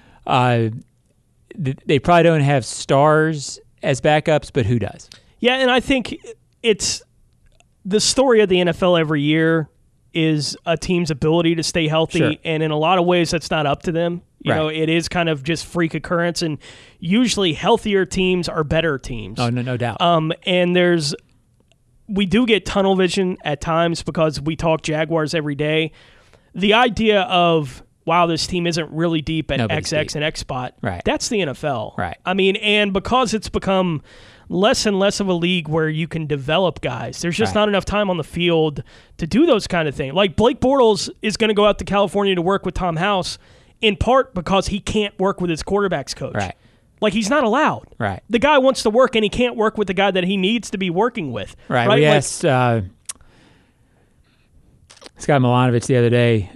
they probably don't have stars as backups, but who does? Yeah, and I think it's the story of the NFL every year is a team's ability to stay healthy, and in a lot of ways that's not up to them. You know, it is kind of just freak occurrence, and usually healthier teams are better teams. Oh, no doubt. And we do get tunnel vision at times because we talk Jaguars every day. The idea of, wow, this team isn't really deep at XX and X spot, that's the NFL. Right. And because it's become less and less of a league where you can develop guys, there's just not enough time on the field to do those kind of things. Like Blake Bortles is going to go out to California to work with Tom House in part because he can't work with his quarterback's coach. Right. Like, he's not allowed. Right. The guy wants to work, and he can't work with the guy that he needs to be working with. Right. We asked Scott Milanovic the other day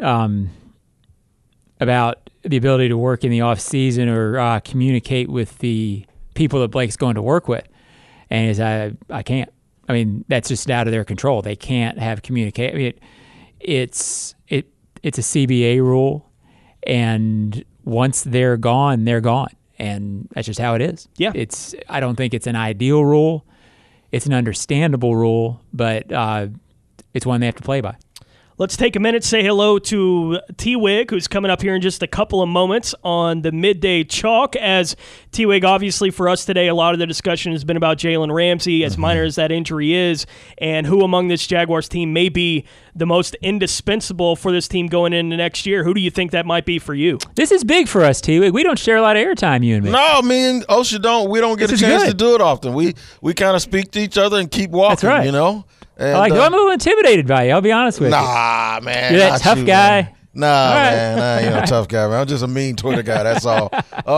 about the ability to work in the off season or communicate with the people that Blake's going to work with. And he said, I can't. I mean, that's just out of their control. They can't have communication. I mean, it's a CBA rule, and once they're gone, they're gone. And that's just how it is. Yeah. I don't think it's an ideal rule. It's an understandable rule, but it's one they have to play by. Let's take a minute, say hello to T-Wig, who's coming up here in just a couple of moments on the Midday Chalk. As T-Wig, obviously for us today, a lot of the discussion has been about Jalen Ramsey, as minor as that injury is, and who among this Jaguars team may be the most indispensable for this team going into next year. Who do you think that might be for you? This is big for us, T-Wig. We don't share a lot of airtime, you and me. No, me and OSHA we don't get a chance to do it often. We kind of speak to each other and keep walking, That's right. you know? And, I'm a little intimidated by you, I'll be honest with you. Nah, man. You're that tough guy? Man. Nah, man. I ain't a tough guy, man. I'm just a mean Twitter guy, that's all.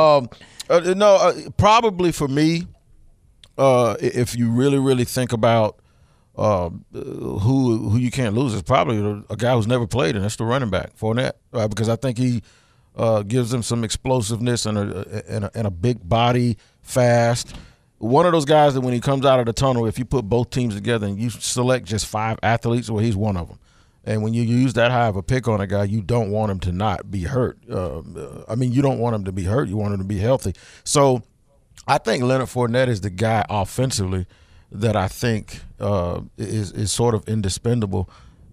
Probably for me, if you really, really think about who you can't lose, it's probably a guy who's never played, and that's the running back, Fournette, because I think he gives them some explosiveness and a big body, fast. One of those guys that when he comes out of the tunnel, if you put both teams together and you select just 5 athletes, well, he's one of them. And when you use that high of a pick on a guy, you don't want him to not be hurt. You don't want him to be hurt. You want him to be healthy. So I think Leonard Fournette is the guy offensively that I think is sort of indispensable.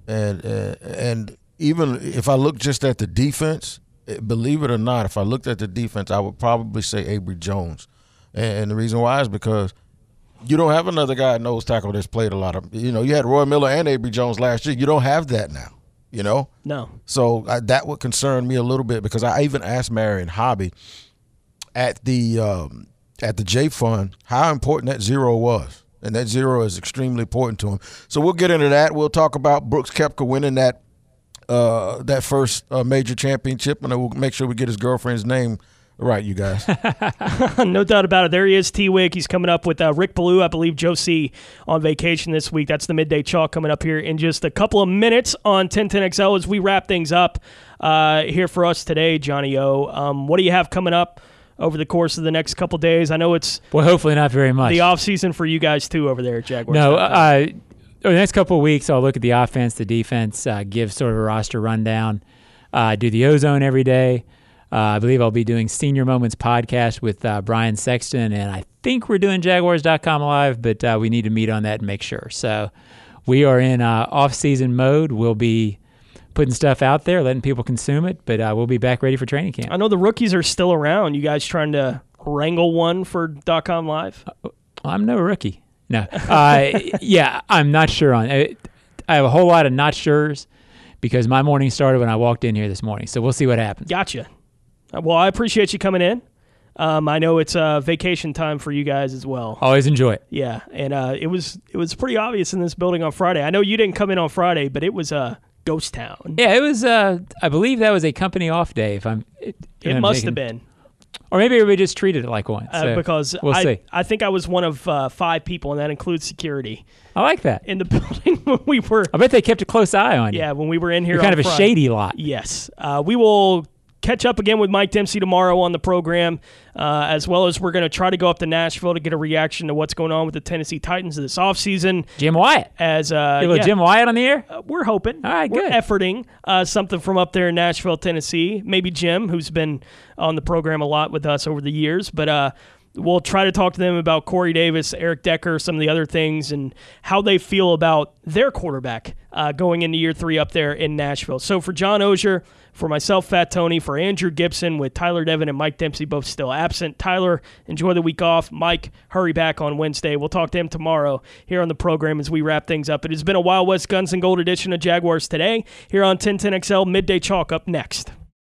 And even if I look just at the defense, believe it or not, if I looked at the defense, I would probably say Avery Jones. And the reason why is because you don't have another guy at nose tackle that's played a lot of – you had Roy Miller and Avery Jones last year. You don't have that now, No. So that would concern me a little bit because I even asked Marion Hobby at the J Fund how important that 0 was. And that 0 is extremely important to him. So we'll get into that. We'll talk about Brooks Koepka winning that first major championship, and then we'll make sure we get his girlfriend's name right, you guys. No doubt about it. There he is, T-Wig. He's coming up with Rick Ballou. I believe Joe C. on vacation this week. That's the Midday Chalk coming up here in just a couple of minutes on 1010XL as we wrap things up here for us today, Johnny O. What do you have coming up over the course of the next couple days? I know it's hopefully not very much. The off season for you guys too over there at Jaguars. No, over the next couple of weeks, I'll look at the offense, the defense, give sort of a roster rundown, do the Ozone every day. I believe I'll be doing Senior Moments podcast with Brian Sexton, and I think we're doing Jaguars.com live, but we need to meet on that and make sure. So we are in off-season mode. We'll be putting stuff out there, letting people consume it, but we'll be back ready for training camp. I know the rookies are still around. You guys trying to wrangle one for .com live? I'm no rookie. No. Yeah, I'm not sure on it. I have a whole lot of not sures because my morning started when I walked in here this morning, so we'll see what happens. Gotcha. Well, I appreciate you coming in. I know it's vacation time for you guys as well. Always enjoy it. Yeah, and it was pretty obvious in this building on Friday. I know you didn't come in on Friday, but it was ghost town. Yeah, it was. I believe that was a company off day. It must have been. Or maybe everybody just treated it like one. So because we'll see. I think I was one of 5 people, and that includes security. I like that. In the building when we were. I bet they kept a close eye on you. Yeah, when we were in here. You're kind on of a Friday. shady lot. Yes. We will catch up again with Mike Dempsey tomorrow on the program, as well as we're going to try to go up to Nashville to get a reaction to what's going on with the Tennessee Titans this offseason. Jim Wyatt. Jim Wyatt on the air? We're hoping. All right, good. We're efforting something from up there in Nashville, Tennessee. Maybe Jim, who's been on the program a lot with us over the years. But we'll try to talk to them about Corey Davis, Eric Decker, some of the other things, and how they feel about their quarterback going into year 3 up there in Nashville. So for John Ogier, for myself, Fat Tony, for Andrew Gibson, with Tyler Devin and Mike Dempsey both still absent. Tyler, enjoy the week off. Mike, hurry back on Wednesday. We'll talk to him tomorrow here on the program as we wrap things up. It has been a Wild West Guns and Gold edition of Jaguars Today here on 1010XL. Midday Chalk up next.